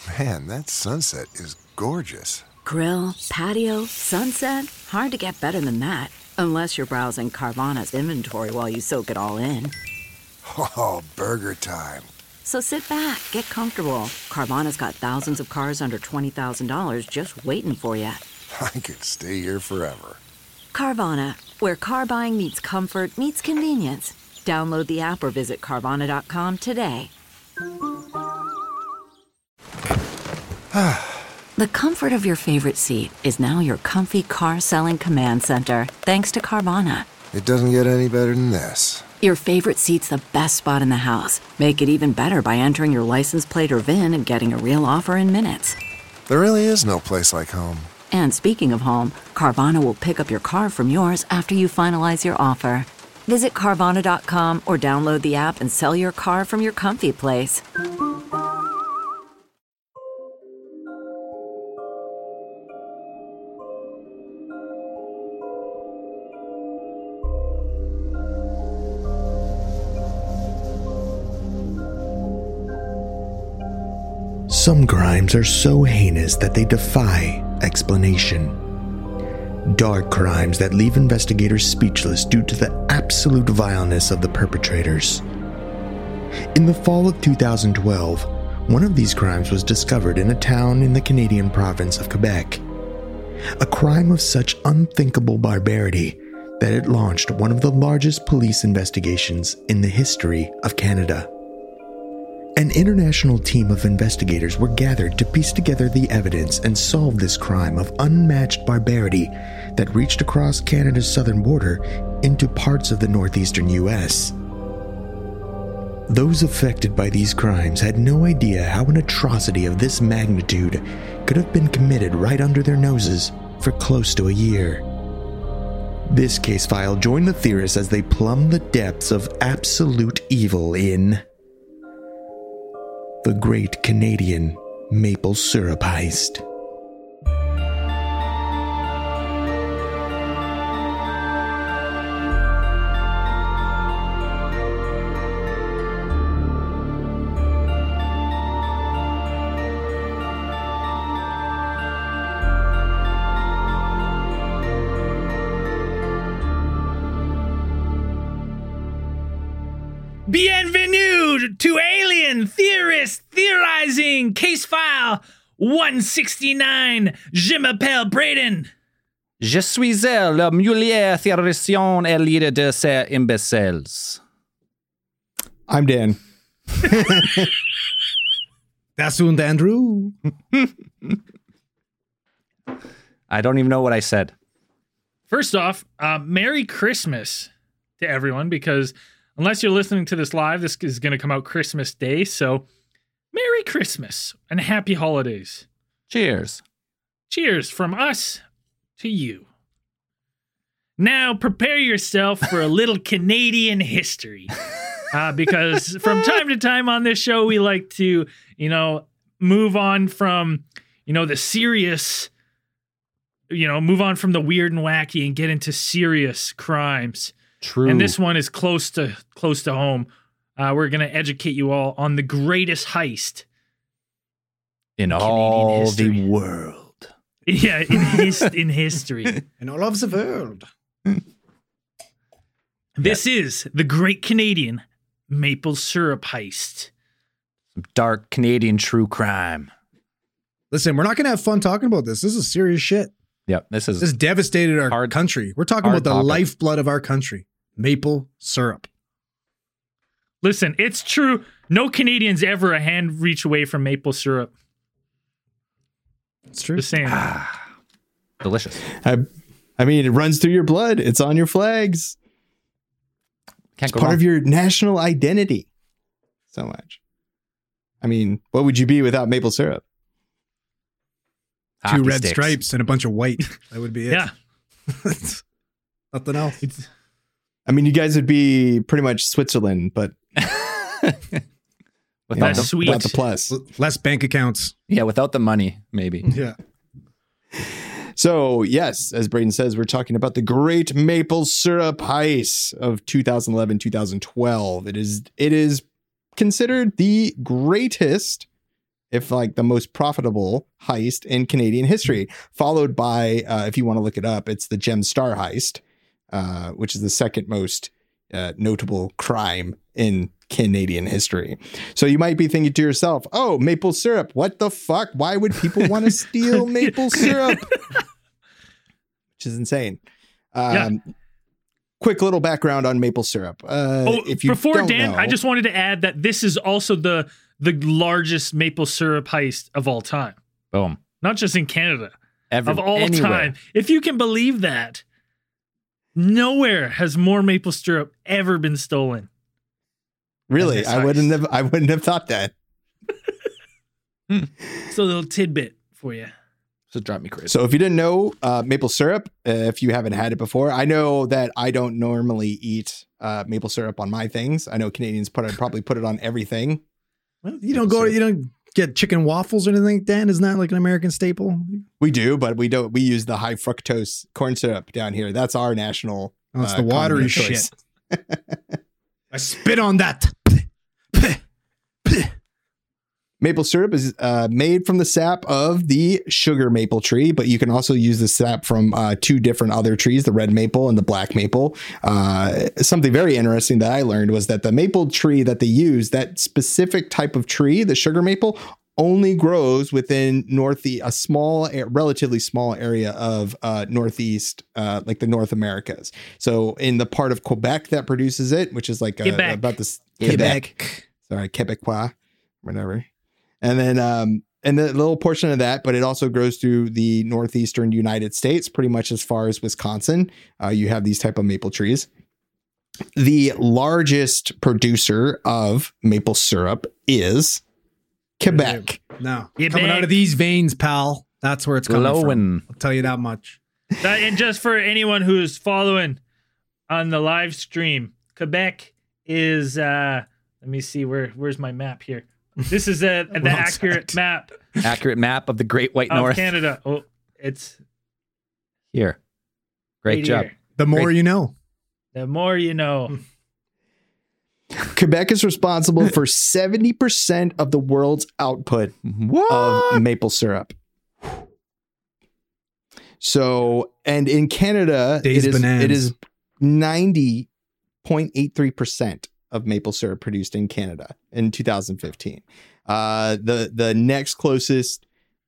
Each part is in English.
Man, that sunset is gorgeous. Grill, patio, sunset. Hard to get better than that. Unless you're browsing Carvana's inventory while you soak it all in. Oh, burger time. So sit back, get comfortable. Carvana's got thousands of cars under $20,000 just waiting for you. I could stay here forever. Carvana, where car buying meets comfort, meets convenience. Download the app or visit Carvana.com today. The comfort of your favorite seat is now your comfy car selling command center, thanks to Carvana. It doesn't get any better than this. Your favorite seat's the best spot in the house. Make it even better by entering your license plate or VIN and getting a real offer in minutes. There really is no place like home. And speaking of home, Carvana will pick up your car from yours after you finalize your offer. Visit Carvana.com or download the app and sell your car from your comfy place. Some crimes are so heinous that they defy explanation. Dark crimes that leave investigators speechless due to the absolute vileness of the perpetrators. In the fall of 2012, one of these crimes was discovered in a town in the Canadian province of Quebec. A crime of such unthinkable barbarity that it launched one of the largest police investigations in the history of Canada. An international team of investigators were gathered to piece together the evidence and solve this crime of unmatched barbarity that reached across Canada's southern border into parts of the northeastern U.S. Those affected by these crimes had no idea how an atrocity of this magnitude could have been committed right under their noses for close to a year. This case file joined the theorists as they plumbed the depths of absolute evil in the Great Canadian Maple Syrup Heist. Bienvenue to Alien Theorist Theorizing Case File 169. Je m'appelle Braden. Je suis la meilleure théoricienne et leader de ces imbéciles. I'm Dan. That's Andrew. I don't even know what I said. First off, Merry Christmas to everyone, because unless you're listening to this live, this is going to come out Christmas Day. So Merry Christmas and Happy Holidays. Cheers. Cheers from us to you. Now prepare yourself for a little Canadian history. Because from time to time on this show, we like to, move on from, the serious, move on from the weird and wacky and get into serious crimes. True. And this one is close to home. We're going to educate you all on the greatest heist in all history. The world. Yeah, in history. In all of the world. This is the Great Canadian Maple Syrup Heist. Some dark Canadian true crime. Listen, we're not going to have fun talking about this. This is serious shit. Yep, this devastated our country. We're talking about the lifeblood of our country. Maple syrup. Listen, it's true. No Canadian's ever a hand reach away from maple syrup. It's true. Just saying. Delicious. I mean, it runs through your blood. It's on your flags. It's part of your national identity. So much. I mean, what would you be without maple syrup? 2 red stripes and a bunch of white. That would be it. Yeah. Nothing else. I mean, you guys would be pretty much Switzerland, but without the plus. Less bank accounts. Yeah, without the money, maybe. Yeah. So, yes, as Braden says, we're talking about the Great Maple Syrup Heist of 2011-2012. It is considered the greatest if like the most profitable heist in Canadian history, followed by, if you want to look it up, it's the Gem Star heist, which is the second most notable crime in Canadian history. So you might be thinking to yourself, oh, maple syrup, what the fuck? Why would people want to steal maple syrup? Which is insane. Quick little background on maple syrup. If you before don't Dan, know, I just wanted to add that this is also the largest maple syrup heist of all time. Boom. Not just in Canada, of all anywhere. time. If you can believe that, nowhere has more maple syrup ever been stolen. really, this I wouldn't have thought that. It's a little tidbit for you. So drive me crazy. So if you didn't know, maple syrup, if you haven't had it before, I know that I don't normally eat maple syrup on my things. I know Canadians probably put it on everything. Well, you don't get chicken waffles or anything, Dan? Isn't that like an American staple? We do, but we don't. We use the high fructose corn syrup down here. That's our national. Oh, it's the watery condiment shit. I spit on that. Maple syrup is made from the sap of the sugar maple tree, but you can also use the sap from two different other trees, the red maple and the black maple. Something very interesting that I learned was that the maple tree that they use, that specific type of tree, the sugar maple, only grows within relatively small area of Northeast, like the North Americas. So in the part of Quebec that produces it, which is like about this Quebec. Sorry, Quebecois, whatever. And then, and the little portion of that, but it also grows through the northeastern United States, pretty much as far as Wisconsin. You have these type of maple trees. The largest producer of maple syrup is Quebec. No, Quebec. coming out of these veins, pal. That's where it's coming from. I'll tell you that much. And just for anyone who's following on the live stream, Quebec is, let me see, where's my map here? This is the accurate map. Accurate map of the Great White North. Of Canada. Oh, it's here. Great right job. here. The more you know. The more you know. Quebec is responsible for 70% of the world's output of maple syrup. So, and in Canada, it is 90.83% of maple syrup produced in Canada in 2015. The next closest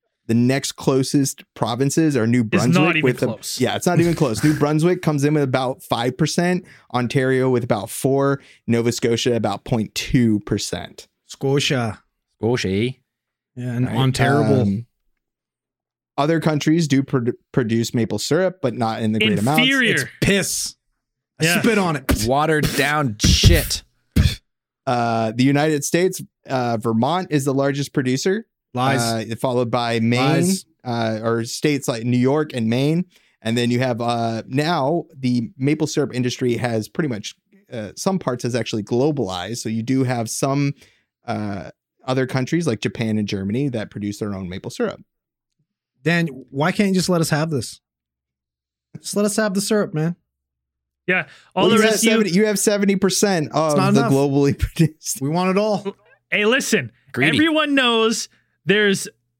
provinces are New Brunswick. It's not even close. It's not even close. New Brunswick comes in with about 5%, Ontario with about 4%, Nova Scotia about 0.2%. Scotia. Yeah, and Ontario. Other countries do produce maple syrup, but not in the great amounts. Inferior. It's piss. I spit on it. Watered down shit. The United States, Vermont is the largest producer. Lies. Followed by Maine, or states like New York and Maine. And then you have now the maple syrup industry has pretty much some parts has actually globalized. So you do have some other countries like Japan and Germany that produce their own maple syrup. Dan, why can't you just let us have this? Just let us have the syrup, man. Yeah. All the rest of you have 70% of the enough. globally produced. We want it all. Hey, listen. Greedy. Everyone knows they're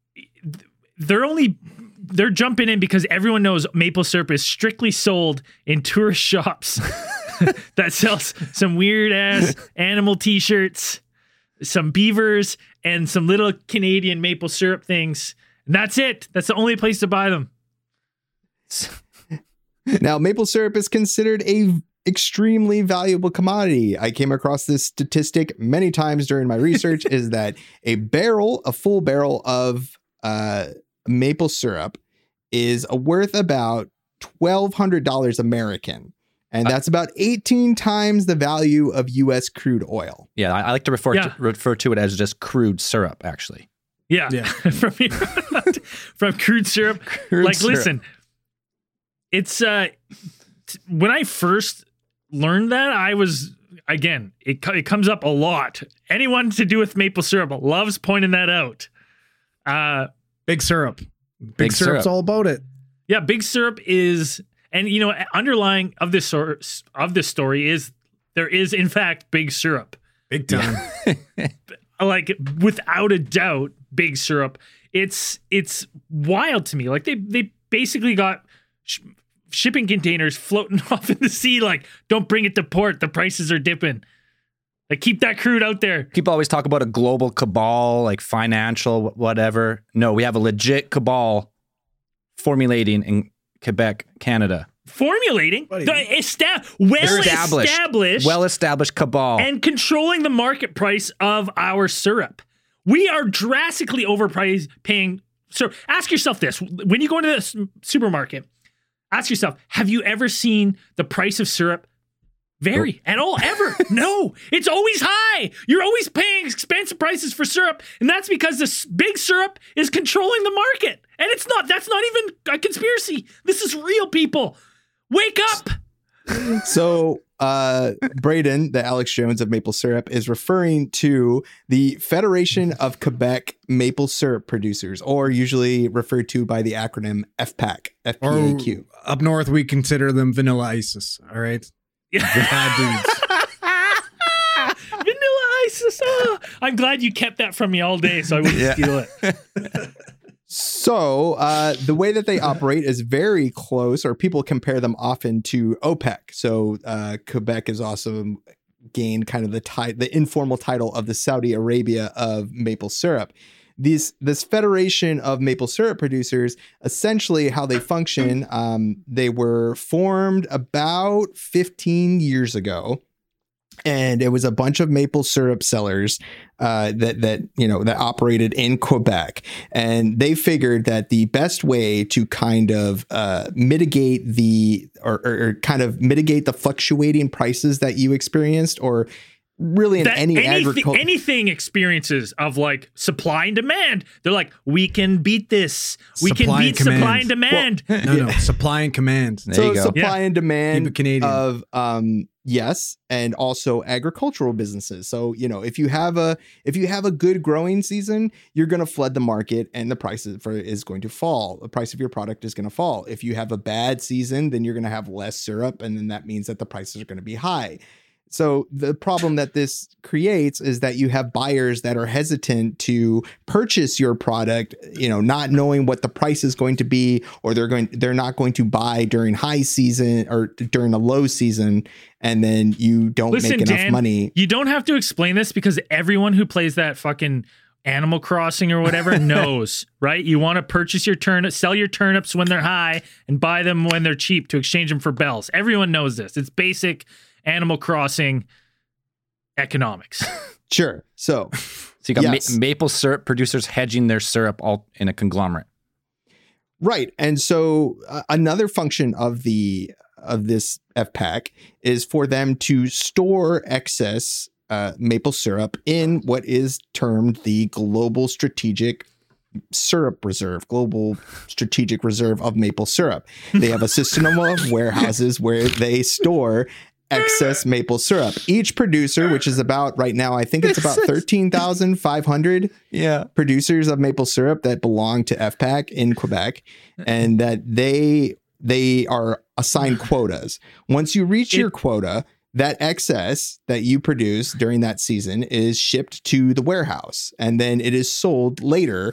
jumping in because everyone knows maple syrup is strictly sold in tourist shops that sells some weird ass animal t-shirts, some beavers, and some little Canadian maple syrup things. And that's it. That's the only place to buy them. Now, maple syrup is considered a extremely valuable commodity. I came across this statistic many times during my research is that a full barrel of maple syrup is worth about $1,200 American. And that's about 18 times the value of U.S. crude oil. Yeah, I like to refer to it as just crude syrup, actually. Yeah. From crude syrup. Listen, it's when I first learned that, I was, again, it comes up a lot. Anyone to do with maple syrup loves pointing that out. Big syrup. Big syrup's all about it. Yeah, big syrup is, and underlying of this story is there is in fact big syrup. Big time. Like without a doubt, big syrup. It's wild to me. Like they basically got shipping containers floating off in the sea. Like, don't bring it to port. The prices are dipping. Like, keep that crude out there. People always talk about a global cabal, like financial, whatever. No, we have a legit cabal formulating in Quebec, Canada. Formulating? Well-established cabal. And controlling the market price of our syrup. We are drastically overpaying. So ask yourself this. When you go into the supermarket, ask yourself, have you ever seen the price of syrup vary at all? Ever? No. It's always high. You're always paying expensive prices for syrup, and that's because the big syrup is controlling the market. And that's not even a conspiracy. This is real, people. Wake up. So Braden, the Alex Jones of maple syrup, is referring to the Federation of Quebec Maple Syrup Producers, or usually referred to by the acronym FPAQ. FPAQ. Or up north, we consider them Vanilla Isis. All right. Bad dudes. Vanilla Isis. Oh, I'm glad you kept that from me all day so I wouldn't steal it. So the way that they operate is very close, or people compare them often to OPEC. So Quebec has also gained kind of the informal title of the Saudi Arabia of maple syrup. This Federation of Maple Syrup Producers, essentially how they function, they were formed about 15 years ago. And it was a bunch of maple syrup sellers that operated in Quebec, and they figured that the best way to kind of mitigate the fluctuating prices that you experienced, or really in anything experiences of like supply and demand, they're like, we can beat this. We can beat supply and demand. No, supply and command. So supply and demand of yes, and also agricultural businesses. So, if you have a good growing season, you're going to flood the market and the price is going to fall. The price of your product is going to fall. If you have a bad season, then you're going to have less syrup, and then that means that the prices are going to be high. So the problem that this creates is that you have buyers that are hesitant to purchase your product, not knowing what the price is going to be, or they're not going to buy during high season or during a low season, and then you don't make enough Dan, money. You don't have to explain this because everyone who plays that fucking Animal Crossing or whatever knows, right? You want to purchase your turnips, sell your turnips when they're high, and buy them when they're cheap to exchange them for bells. Everyone knows this. It's basic Animal Crossing economics. Sure. So you got maple syrup producers hedging their syrup all in a conglomerate. Right. And so another function of this FPAQ is for them to store excess maple syrup in what is termed the Global Strategic Syrup Reserve, Global Strategic Reserve of maple syrup. They have a system of warehouses where they store excess maple syrup. Each producer, which is about right now, I think it's about 13,500 producers of maple syrup that belong to FPAQ in Quebec, and that they are assigned quotas. Once you reach your quota, that excess that you produce during that season is shipped to the warehouse, and then it is sold later.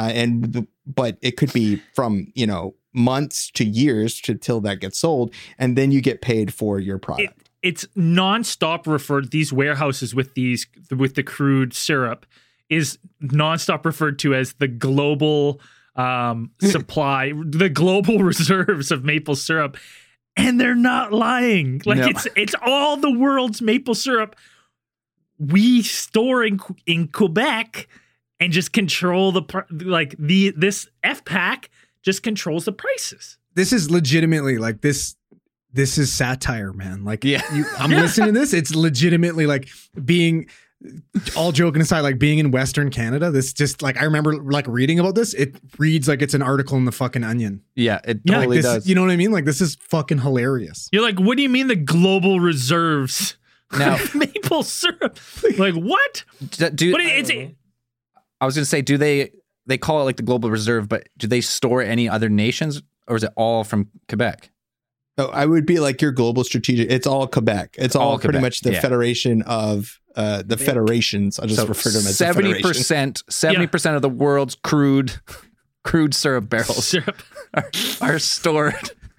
But it could be from, months to years till that gets sold, and then you get paid for your product. It's nonstop referred, these warehouses with the crude syrup is nonstop referred to as the global supply, the global reserves of maple syrup. And they're not lying. It's all the world's maple syrup we store in Quebec and just control this FPAQ just controls the prices. This is legitimately this is satire, man. I'm listening to this. It's legitimately being, all joking aside, being in Western Canada. This just I remember reading about this. It reads like it's an article in the fucking Onion. Yeah, it totally does. You know what I mean? This is fucking hilarious. You're like, what do you mean the global reserves now maple syrup? What? I was going to say, do they call it the global reserve, but do they store any other nations, or is it all from Quebec? Oh, I would be your global strategic. It's all Quebec. It's all pretty much the Federation of the federations. I'll just refer to them as 70% of the world's crude syrup barrels Syrup. are stored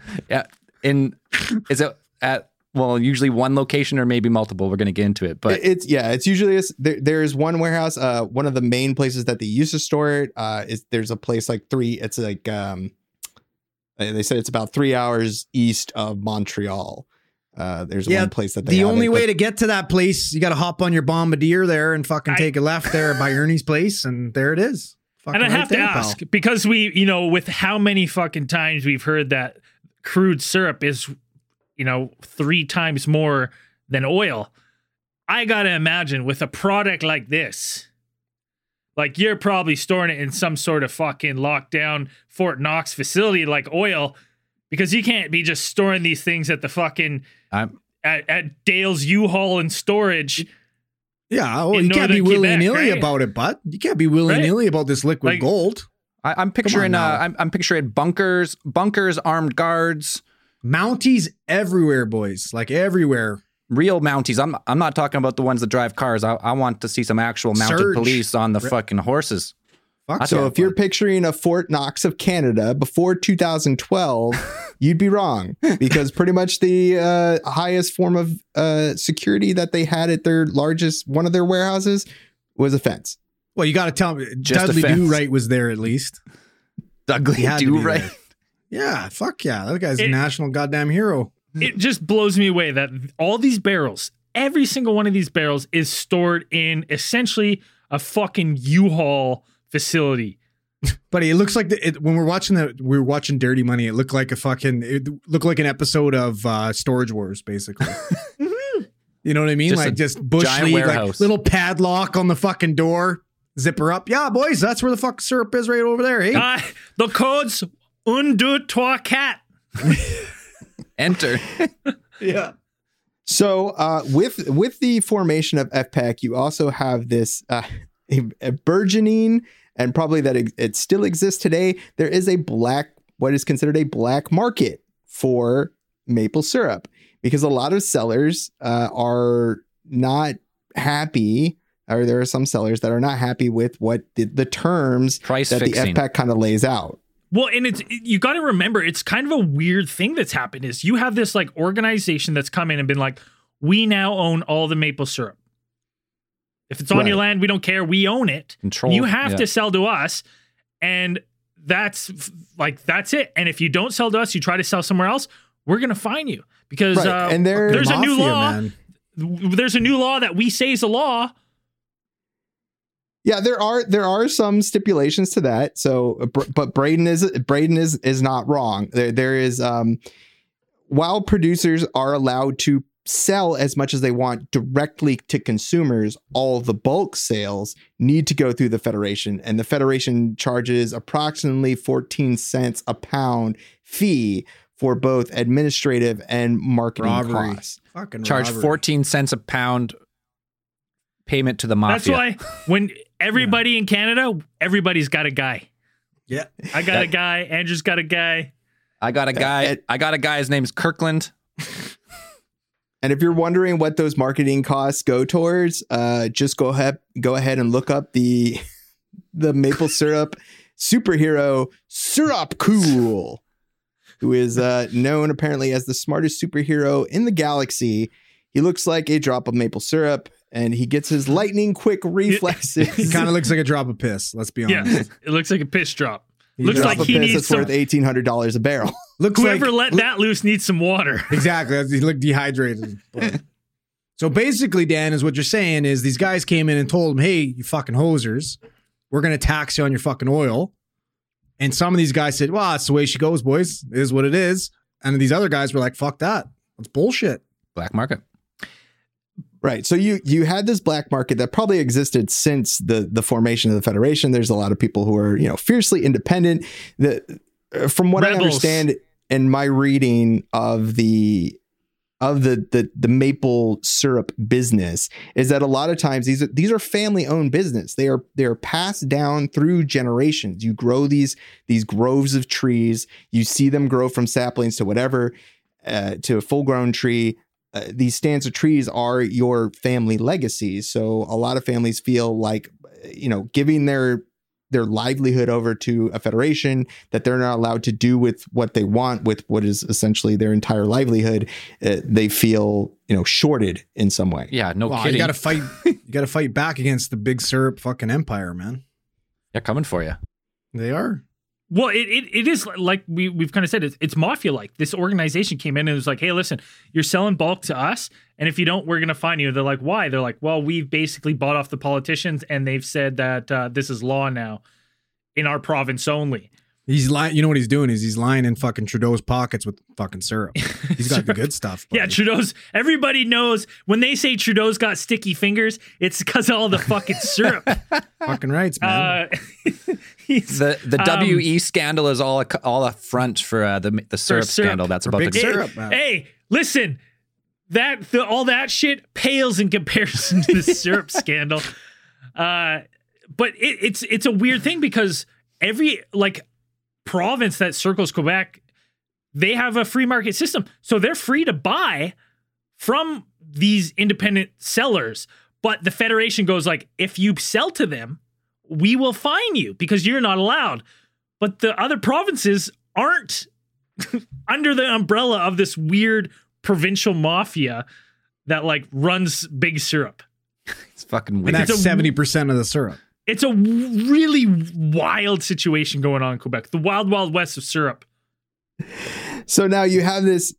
usually one location or maybe multiple. We're going to get into it, but it's usually there's one warehouse. One of the main places that they used to store it there's a place like it's like they said it's about 3 hours east of Montreal. There's one place that they the only way to get to that place, you got to hop on your bombardier there and fucking take a left there by Ernie's place, and there it is. And I have to ask, because we, with how many fucking times we've heard that crude syrup is, 3 times more than oil. I got to imagine with a product like this, like you're probably storing it in some sort of fucking lockdown Fort Knox facility like oil, because you can't be just storing these things at the fucking at Dale's U-Haul and storage. Yeah, you can't be willy-nilly about it, but you can't be willy-nilly about this liquid gold. I'm picturing I'm picturing bunkers, armed guards, Mounties everywhere, boys, like everywhere. Real Mounties. I'm not talking about the ones that drive cars. I want to see some actual mounted police on the fucking horses. So if you're picturing a Fort Knox of Canada before 2012, you'd be wrong, because pretty much the highest form of security that they had at one of their warehouses was a fence. Well, you got to tell me, Dudley Do-Right was there at least. Dudley Do-Right? Yeah, fuck yeah. That guy's a national goddamn hero. It just blows me away that all these barrels, every single one of these barrels is stored in essentially a fucking U-Haul facility. But it looks like when we were watching Dirty Money, it looked like it looked like an episode of Storage Wars, basically. You know what I mean? Just like just bush league, like little padlock on the fucking door, zipper up. Yeah, boys, that's where the fuck syrup is, right over there. Hey, the code's 1, 2, 3, 4. Enter. Yeah. So with the formation of FPAC, you also have this a burgeoning, and probably that it still exists today. There is what is considered a black market for maple syrup, because a lot of sellers are not happy, or there are some sellers that are not happy with what the terms price that fixing. the FPAC kind of lays out. Well, and you got to remember, it's kind of a weird thing that's happened is you have this like organization that's come in and been like, we now own all the maple syrup. If it's on your land, we don't care. We own it. Control. You have to sell to us. And that's it. And if you don't sell to us, you try to sell somewhere else, we're going to fine you, because and there's mafia, a new law. Man. There's a new law that we say is a law. Yeah, there are some stipulations to that. So, but Braden is not wrong. There is while producers are allowed to sell as much as they want directly to consumers, all the bulk sales need to go through the Federation, and the Federation charges approximately 14 cents a pound fee for both administrative and marketing costs. Charge 14 cents a pound payment to the mafia. That's why when everybody in Canada, everybody's got a guy. Yeah. I got a guy. Andrew's got a guy. I got a guy. His name's Kirkland. And if you're wondering what those marketing costs go towards, just go ahead and look up the maple syrup superhero Syrup Cool, who is known apparently as the smartest superhero in the galaxy. He looks like a drop of maple syrup, and he gets his lightning quick reflexes. He kind of looks like a drop of piss. Let's be honest. Yeah, it looks like a piss drop. Looks like he needs worth $1,800 a barrel. Whoever let that loose needs some water. Exactly. He looked dehydrated. So basically, Dan, is what you're saying is these guys came in and told him, hey, you fucking hosers, we're going to tax you on your fucking oil. And some of these guys said, well, that's the way she goes, boys. It is what it is. And these other guys were like, fuck that. That's bullshit. Black market. Right. So you had this black market that probably existed since the formation of the Federation. There's a lot of people who are, fiercely independent. From what I understand in my reading of the maple syrup business, is that a lot of times these are family owned business. They're passed down through generations. You grow these groves of trees. You see them grow from saplings to whatever, to a full grown tree. these stands of trees are your family legacies. So a lot of families feel like, giving their livelihood over to a federation that they're not allowed to do with what they want with what is essentially their entire livelihood. They feel, shorted in some way. Yeah, no Wow, kidding. you gotta fight back against the big syrup fucking empire, man. They're coming for you. They are. Well, it is like we've kind of said, it's mafia-like. This organization came in and was like, hey, listen, you're selling bulk to us, and if you don't, we're going to fine you. They're like, why? They're like, well, we've basically bought off the politicians, and they've said that this is law now in our province only. He's lying. You know what he's doing is he's lying in fucking Trudeau's pockets with fucking syrup. He's got the good stuff. Buddy. Yeah, everybody knows when they say Trudeau's got sticky fingers, it's because of all the fucking syrup. Fucking rights, man. The WE scandal is all a front for the syrup scandal that's about to big go. syrup, man. Hey, listen, all that shit pales in comparison to the syrup scandal. But it's a weird thing because every province that circles Quebec, they have a free market system, so they're free to buy from these independent sellers. But the federation goes like, if you sell to them, we will fine you because you're not allowed. But the other provinces aren't under the umbrella of this weird provincial mafia that runs Big Syrup. It's fucking And weird. that's 70% of the syrup. It's a really wild situation going on in Quebec. The wild, wild west of syrup. So now you have this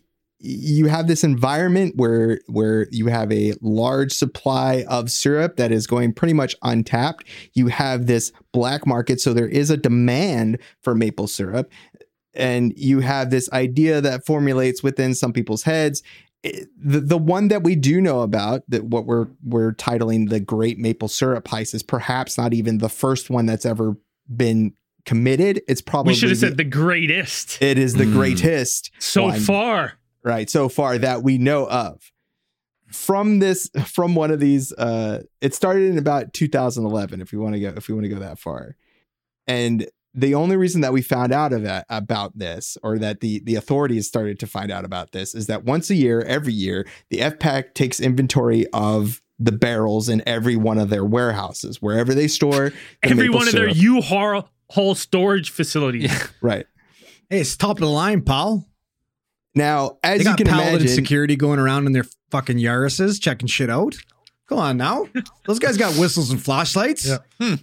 environment where you have a large supply of syrup that is going pretty much untapped. You have this black market, so there is a demand for maple syrup, and you have this idea that formulates within some people's heads. The one that we do know about, that what we're titling the Great Maple Syrup Heist, is perhaps not even the first one that's ever been committed. It's probably, we should have said the greatest. It is the greatest so one. far. Right, so far that we know of. From one of these, it started in about 2011. If we want to go that far, and the only reason that we found out about this, or that the authorities started to find out about this, is that every year, the FPAC takes inventory of the barrels in every one of their warehouses, wherever they store every one of their U-Haul storage facilities. Yeah. Right. Hey, it's top of the line, pal. Now, as They you got can paladin imagine, security going around in their fucking Yaris's checking shit out. Go on now. Those guys got whistles and flashlights. Yeah.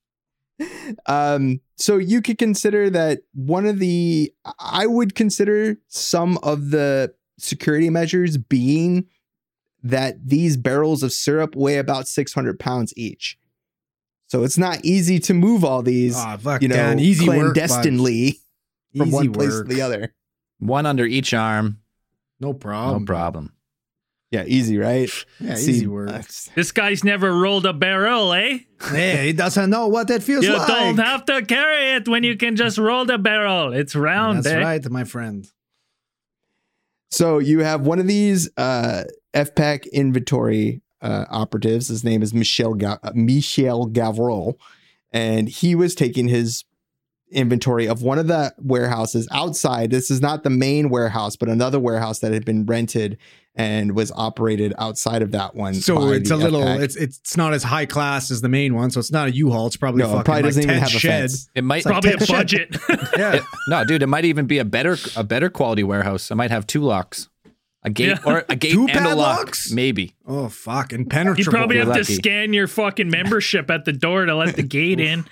So you could consider that I would consider some of the security measures being that these barrels of syrup weigh about 600 pounds each. So it's not easy to move all these, Dan, easy work, clandestinely from Easy one place to work. the other. One under each arm. No problem. No problem. Yeah, easy, right? Yeah, easy work. This guy's never rolled a barrel, eh? Hey, he doesn't know what that feels You like. don't have to carry it when you can just roll the barrel. It's round. That's eh? right, my friend. So you have one of these FPAC inventory operatives. His name is Michel Gavreau, and he was taking his inventory of one of the warehouses outside. This is not the main warehouse, but another warehouse that had been rented and was operated outside of that one. So by it's the a little, FPAC. it's not as high class as the main one. So it's not a U-Haul. It's probably No, it fucking probably doesn't even 10 have a shed. fence. It might Probably a Shit. budget. Yeah. No, dude, it might even be a better quality warehouse. I might have two locks. A gate Yeah. or a gate Two and a lock. padlocks? Maybe. Oh, fuck. You Impenetrable. probably have You're to lucky. scan your fucking membership at the door to let the gate in.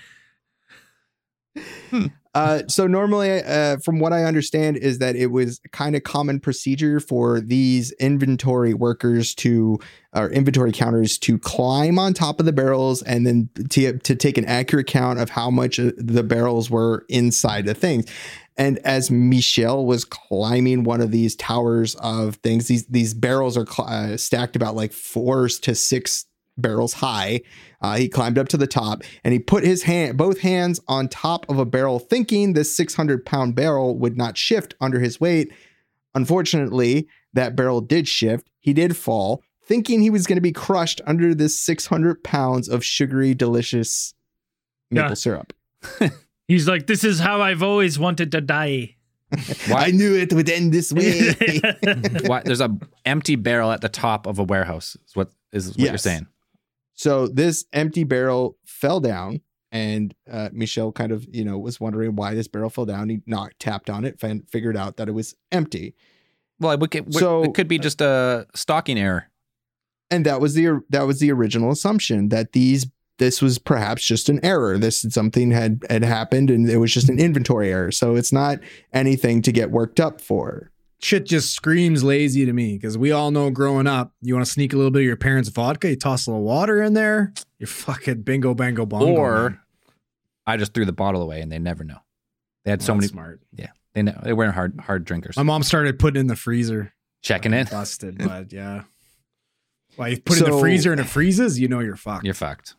So normally, from what I understand, is that it was kind of common procedure for these inventory workers or inventory counters to climb on top of the barrels and then to take an accurate count of how much the barrels were inside the things. And as Michel was climbing one of these towers of things, these barrels are stacked about like 4 to 6 barrels high. He climbed up to the top and he put both hands on top of a barrel, thinking this 600-pound barrel would not shift under his weight. Unfortunately, that barrel did shift. He did fall, thinking he was going to be crushed under this 600 pounds of sugary, delicious maple syrup. He's like, this is how I've always wanted to die. I knew it would end this way. Why, there's a empty barrel at the top of a warehouse. Is what you're Yes. saying? So this empty barrel fell down, and Michel kind of, was wondering why this barrel fell down. He tapped on it, figured out that it was empty. Well, it could be just a stocking error. And that was the original assumption, that this was perhaps just an error. Something had happened, and it was just an inventory error. So it's not anything to get worked up for. Shit just screams lazy to me, because we all know growing up, you want to sneak a little bit of your parents' vodka, you toss a little water in there, you're fucking bingo, bango, bongo. Or man. I just threw the bottle away and they never know. They had so That's many. smart. Yeah, they weren't hard drinkers. My mom started putting it in the freezer. Checking it. Busted, but yeah. Well, you put it in the freezer and it freezes, you're fucked. You're fucked.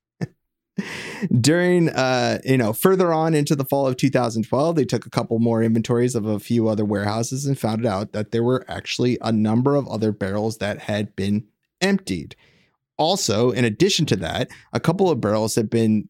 During, further on into the fall of 2012, they took a couple more inventories of a few other warehouses and found out that there were actually a number of other barrels that had been emptied. Also, in addition to that, a couple of barrels had been,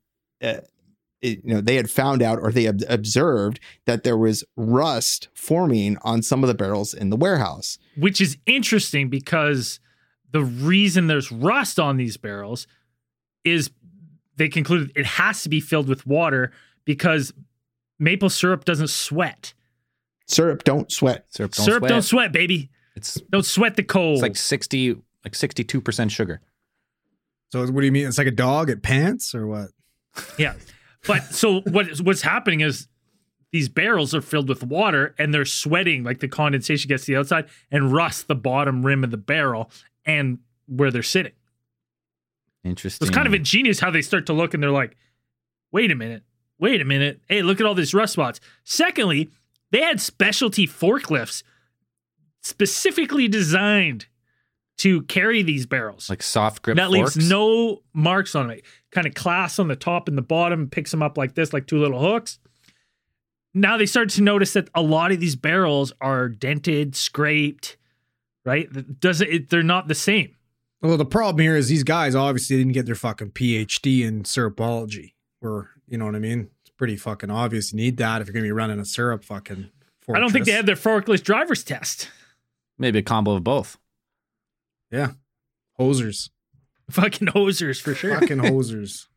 they had found out, or they had observed, that there was rust forming on some of the barrels in the warehouse. Which is interesting, because the reason there's rust on these barrels is they concluded it has to be filled with water, because maple syrup doesn't sweat. Syrup don't sweat. Syrup Don't sweat, baby. Don't sweat the cold. It's like 62% sugar. So what do you mean? It's like a dog at pants, or what? Yeah. But so what's happening is these barrels are filled with water, and they're sweating, like the condensation gets to the outside and rusts the bottom rim of the barrel and where they're sitting. Interesting. It's kind of ingenious how they start to look, and they're like, wait a minute. Hey, look at all these rust spots. Secondly, they had specialty forklifts specifically designed to carry these barrels. like soft grip that forks. leaves no marks on it. Kind of clasps on the top and the bottom, picks them up like this, like two little hooks. Now they start to notice that a lot of these barrels are dented, scraped, right? They're not the same. Well, the problem here is these guys obviously didn't get their fucking PhD in syrupology, or, you know what I mean? It's pretty fucking obvious. You need that if you're going to be running a syrup fucking fortress. I don't think they had their forklift driver's test. Maybe a combo of both. Yeah. Hosers. Fucking hosers for sure. Fucking hosers.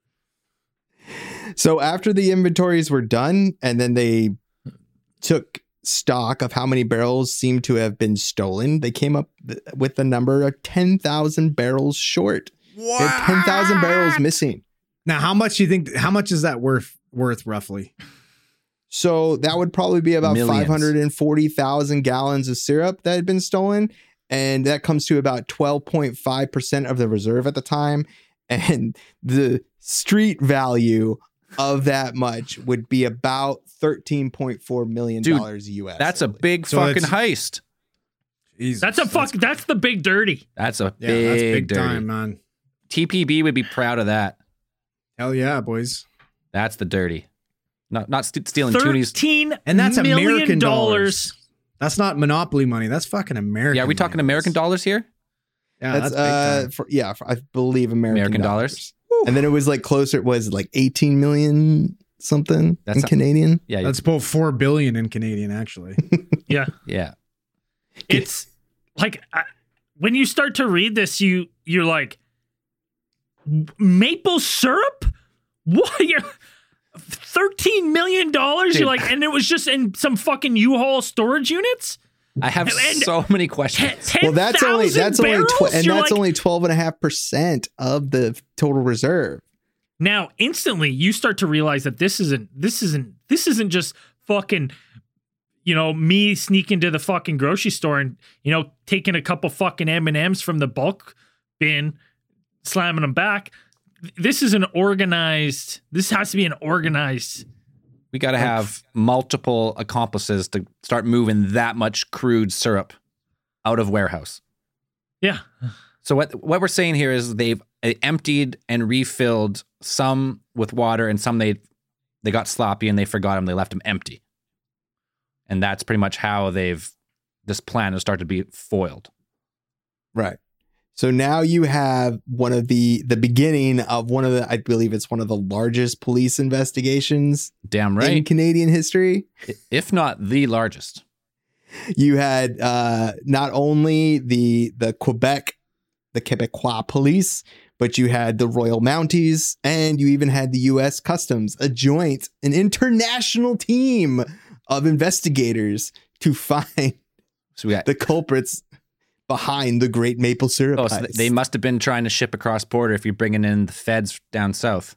So after the inventories were done, and then they took stock of how many barrels seemed to have been stolen, they came up with the number of 10,000 barrels short. Wow. They had 10,000 barrels missing. Now, how much is that worth roughly? So that would probably be about Millions. 540,000 gallons of syrup that had been stolen. And that comes to about 12.5% of the reserve at the time. And the street value of that much would be about $13.4 million US. That's a big So fucking it's- heist. Jesus, That's the big dirty. That's a yeah, that's big dirty. time, man. TPB would be proud of that. Hell yeah, boys. That's the dirty. Not stealing toonies. $13 And that's million American dollars. That's not monopoly money. That's fucking American. Yeah, are we talking money. American dollars here? Yeah, that's big time. I believe American dollars. And then it was like closer, was it like 18 million something That's in Canadian? Yeah, That's about 4 billion in Canadian, actually. Yeah. yeah. It's like when you start to read this, you're like, maple syrup? What? $13 million? You're like, and it was just in some fucking U-Haul storage units? I have And- so many questions. Well, that's only 12.5% of the total reserve. Now, instantly, you start to realize that this isn't just fucking, me sneaking to the fucking grocery store and, taking a couple fucking M&Ms from the bulk bin, slamming them back. This has to be an organized. We got to have multiple accomplices to start moving that much crude syrup out of warehouse. Yeah. So what we're saying here is they've emptied and refilled some with water, and some they got sloppy and they forgot them. They left them empty. And that's pretty much how this plan has started to be foiled. Right. So now you have one of the beginning of one of the, I believe it's one of the largest police investigations Damn right. in Canadian history. If not the largest. You had not only the Quebecois police, but you had the Royal Mounties, and you even had the U.S. Customs, an international team of investigators to find So we got the culprits behind the Great Maple Syrup Oh, so heist. they must have been trying to ship across border if you're bringing in the feds down south.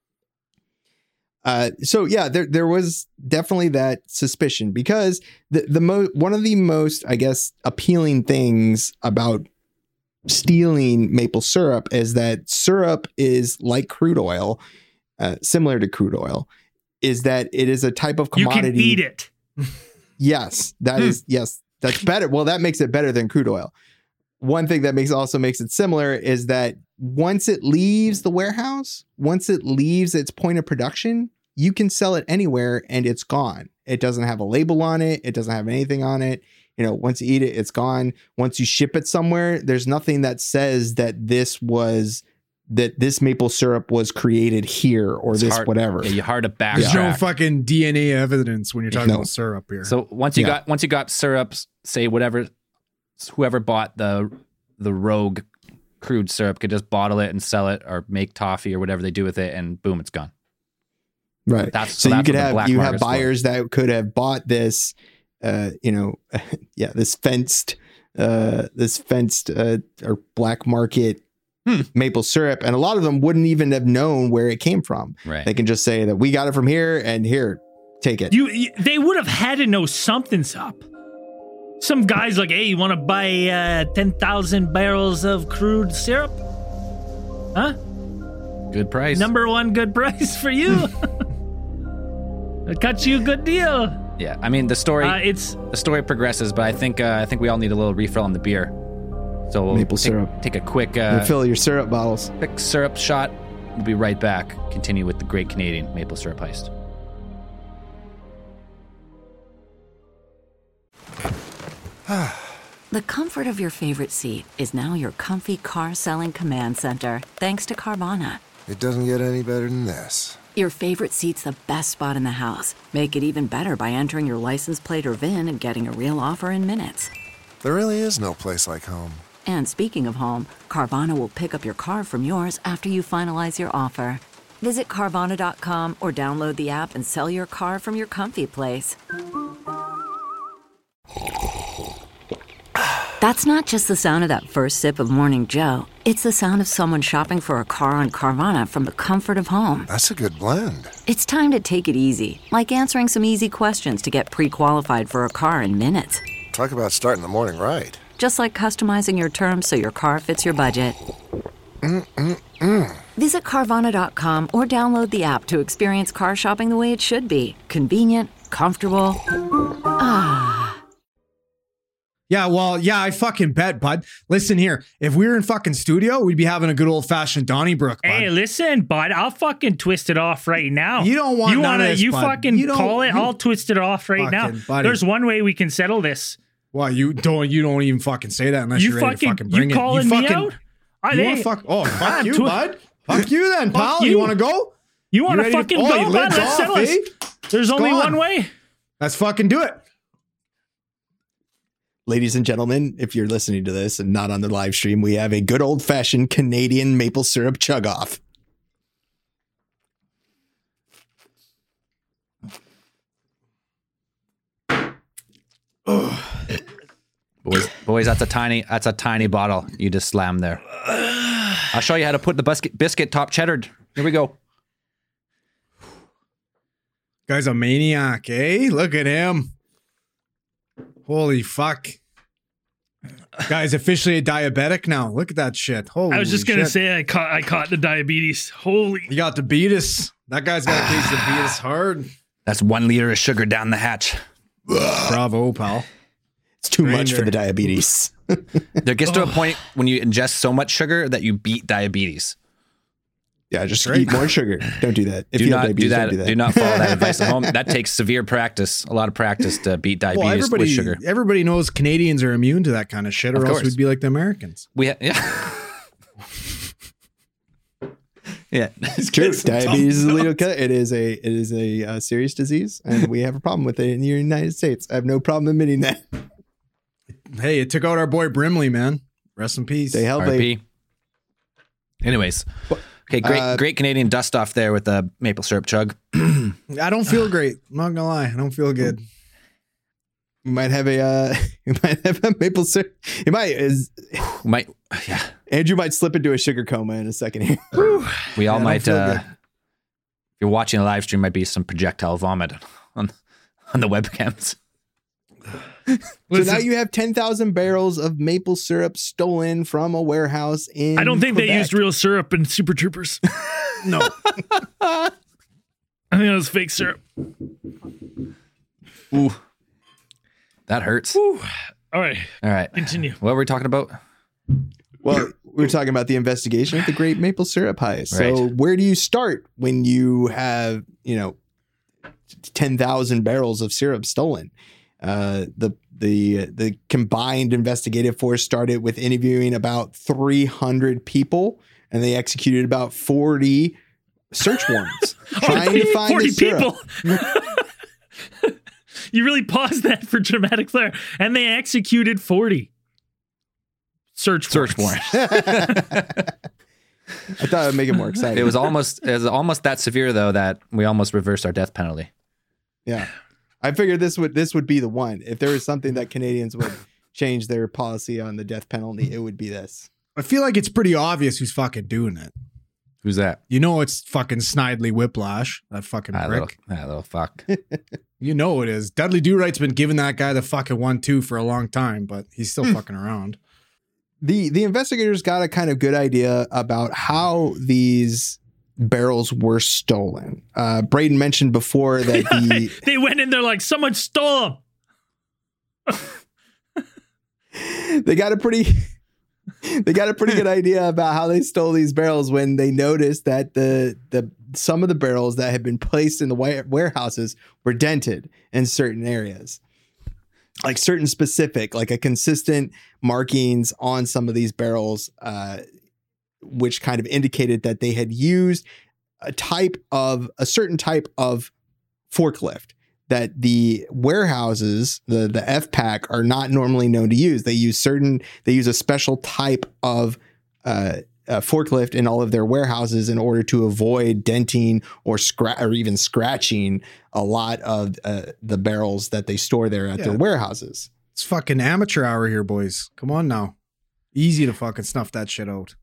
So yeah, there was definitely that suspicion because one of the most, I guess, appealing things about stealing maple syrup is that syrup is like crude oil, similar to crude oil, is that it is a type of commodity. You can eat it. Yes, that's better. Well, that makes it better than crude oil. One thing that also makes it similar is that once it leaves the warehouse, once it leaves its point of production, you can sell it anywhere and it's gone. It doesn't have a label on it. It doesn't have anything on it. You know, once you eat it, it's gone. Once you ship it somewhere, there's nothing that says that this maple syrup was created here or It's this hard, were. Yeah, you're hard to backtrack. There's no fucking DNA evidence when you're talking about syrup here. So once you got syrups, say whoever bought the rogue crude syrup could just bottle it and sell it or make toffee or whatever they do with it, and boom, it's gone. Right. That's you what could the have black market's for. buyers that could have bought this, this fenced or black market maple syrup, and a lot of them wouldn't even have known where it came from. Right. They can just say that we got it from here, and here, take it. They would have had to know something's up. Some guy's like, hey, you want to buy 10,000 barrels of crude syrup? Huh? Good price. Number one good price for you. I cut you a good deal. Yeah, I mean the story progresses, but I think we all need a little refill on the beer. So we'll Maple syrup. Take a quick Refill your syrup bottles. quick syrup shot. We'll be right back. Continue with the Great Canadian Maple Syrup Heist. The comfort of your favorite seat is now your comfy car selling command center, thanks to Carvana. It doesn't get any better than this. Your favorite seat's the best spot in the house. Make it even better by entering your license plate or VIN and getting a real offer in minutes. There really is no place like home. And speaking of home, Carvana will pick up your car from yours after you finalize your offer. Visit Carvana.com or download the app and sell your car from your comfy place. That's not just the sound of that first sip of Morning Joe. It's the sound of someone shopping for a car on Carvana from the comfort of home. That's a good blend. It's time to take it easy, like answering some easy questions to get pre-qualified for a car in minutes. Talk about starting the morning right. Just like customizing your terms so your car fits your budget. Visit Carvana.com or download the app to experience car shopping the way it should be. Convenient, comfortable. Yeah, well, yeah, I fucking bet, bud. Listen here, if we were in fucking studio, we'd be having a good old fashioned Donnybrook, bud. Hey, listen, bud, I'll fucking twist it off right now. You don't want none of this, bud. Fucking You don't- call it. you- I'll twist it off right now. Fucking buddy. There's one way we can settle this. Well, you don't even fucking say that unless you're ready to fucking bring it. calling me out? You want to fuck? Oh, fuck you, bud. Fuck you then, pal. you. You want to go? You want to ready to- fucking oh, go, you bud? lids Let's off, settle this. eh? There's only Gone. one way. Let's fucking do it. Ladies and gentlemen, if you're listening to this and not on the live stream, we have a good old fashioned Canadian maple syrup chug off. Boys, that's a tiny bottle you just slammed there. I'll show you how to put the biscuit top cheddar. Here we go. Guy's a maniac, eh? Look at him. Holy fuck. Guy's officially a diabetic now. Look at that shit. Holy I was just gonna shit. say I caught the diabetes. Holy. You got the beatus. That guy's got a case of beatus hard. That's 1 liter of sugar down the hatch. Bravo, pal. It's too much Stranger. for the diabetes. There gets to a point when you ingest so much sugar that you beat diabetes. Yeah, just eat more sugar. Don't do that. If Do you have not do diabetes, that. don't do that. Do not follow that advice at home. That takes severe practice, a lot of practice to beat diabetes with sugar. Everybody knows Canadians are immune to that kind of shit, or Of else course. we'd be like the Americans. Yeah. Yeah. It's true. Diabetes is illegal. It is a serious disease, and we have a problem with it in the United States. I have no problem admitting that. Hey, it took out our boy Brimley, man. Rest in peace. They held RP. Anyways. Okay, great Canadian dust off there with the maple syrup chug. I don't feel great. I'm not gonna lie. I don't feel good. You might have a maple syrup. Yeah. Andrew might slip into a sugar coma in a second here. We all might. If you're watching a live stream, might be some projectile vomit on the webcams. So now you have 10,000 barrels of maple syrup stolen from a warehouse in I don't think Quebec. they used real syrup in Super Troopers. No. I think it was fake syrup. Ooh. That hurts. Ooh. All right. Continue. What were we talking about? Well, we were talking about the investigation of the Great Maple Syrup Heist. Right. So where do you start when you have, 10,000 barrels of syrup stolen? The combined investigative force started with interviewing about 300 people, and they executed about 40 search warrants trying to find 40 the syrup. people. You really paused that for dramatic flair. And they executed 40 search warrants. I thought it would make it more exciting. It was almost that severe though that we almost reversed our death penalty. Yeah. I figured this would be the one. If there was something that Canadians would change their policy on the death penalty, it would be this. I feel like it's pretty obvious who's fucking doing it. Who's that? You know it's fucking Snidely Whiplash, that fucking prick. That little fuck. You know it is. Dudley Do-Right's been giving that guy the fucking 1-2 for a long time, but he's still fucking around. The investigators got a kind of good idea about how these barrels were stolen. Braden mentioned before that they went in there like someone stole them. They got a pretty good idea about how they stole these barrels when they noticed that some of the barrels that had been placed in the warehouses were dented in certain areas. Like certain specific, like a consistent markings on some of these barrels, which kind of indicated that they had used a certain type of forklift that the warehouses, the FPAC, are not normally known to use. They use a special type of forklift in all of their warehouses in order to avoid denting or even scratching a lot of the barrels that they store there at their warehouses. It's fucking amateur hour here, boys. Come on now. Easy to fucking snuff that shit out.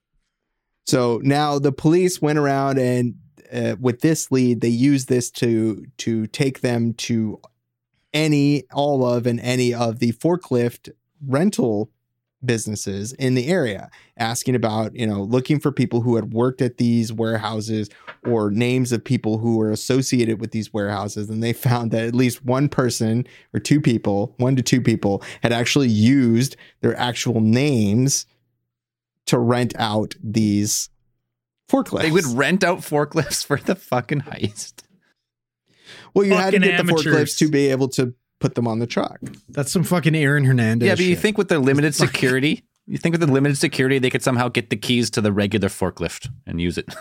So now the police went around and with this lead, they used this to take them to any of the forklift rental businesses in the area, asking about, looking for people who had worked at these warehouses or names of people who were associated with these warehouses. And they found that at least one to two people had actually used their actual names to rent out these forklifts. They would rent out forklifts for the fucking heist. Well, you had to Fucking get the amateurs. forklifts to be able to put them on the truck. That's some fucking Aaron Hernandez. Yeah, but you shit. think with their limited security, they could somehow get the keys to the regular forklift and use it.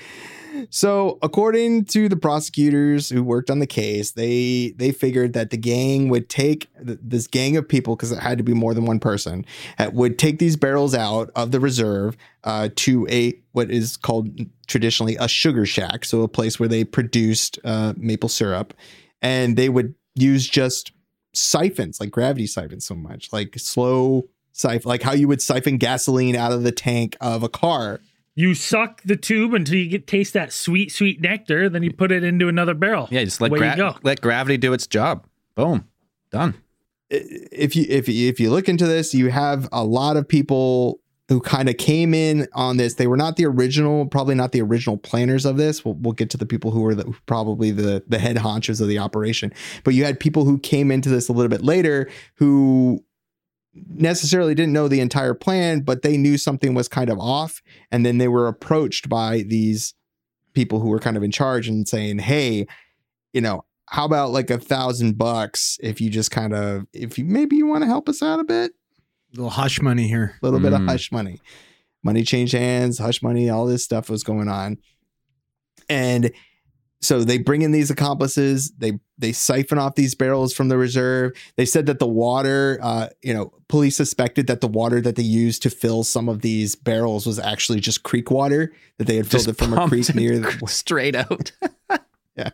So according to the prosecutors who worked on the case, they figured that the gang would take this gang of people, because it had to be more than one person, would take these barrels out of the reserve to what is called traditionally a sugar shack. So a place where they produced maple syrup, and they would use just siphons, like gravity siphons, so much like slow siphon, like how you would siphon gasoline out of the tank of a car. You suck the tube until you taste that sweet, sweet nectar. Then you put it into another barrel. Yeah, just Away you go. let gravity do its job. Boom, done. If you look into this, you have a lot of people who kind of came in on this. They were not probably not the original planners of this. We'll get to the people who were probably the head honchos of the operation. But you had people who came into this a little bit later who necessarily didn't know the entire plan, but they knew something was kind of off. And then they were approached by these people who were kind of in charge and saying, hey, how about like $1,000 if you just maybe you want to help us out a bit? A little hush money here. A little bit of hush money. money changed hands, hush money, all this stuff was going on. And so they bring in these accomplices. They siphon off these barrels from the reserve. They said that the water, police suspected that the water that they used to fill some of these barrels was actually just creek water, that they had filled Just it from a creek near the straight out. yeah.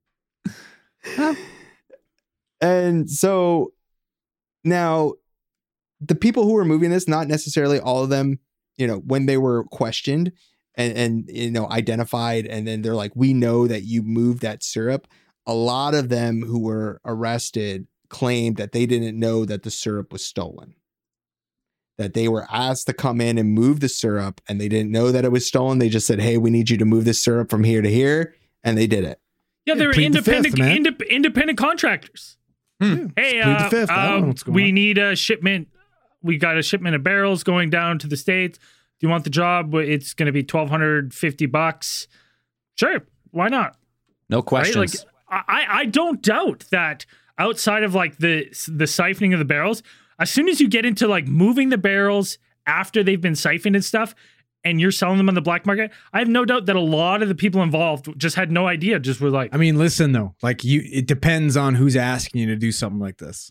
And so now the people who were moving this, not necessarily all of them, when they were questioned and identified, and then they're like, we know that you moved that syrup. A lot of them who were arrested claimed that they didn't know that the syrup was stolen, that they were asked to come in and move the syrup and they didn't know that it was stolen. They just said, hey, we need you to move this syrup from here to here. And they did it. Yeah, they were Plead the fifth, man. independent contractors. Hey, Plead the fifth. I don't know what's going we on. need a shipment. We got a shipment of barrels going down to the States. Do you want the job? It's going to be $1,250. Sure, why not? No Right? questions. Like, I don't doubt that outside of like the siphoning of the barrels, as soon as you get into like moving the barrels after they've been siphoned and stuff, and you're selling them on the black market, I have no doubt that a lot of the people involved just had no idea. Just were like, I mean, listen though, like it depends on who's asking you to do something like this.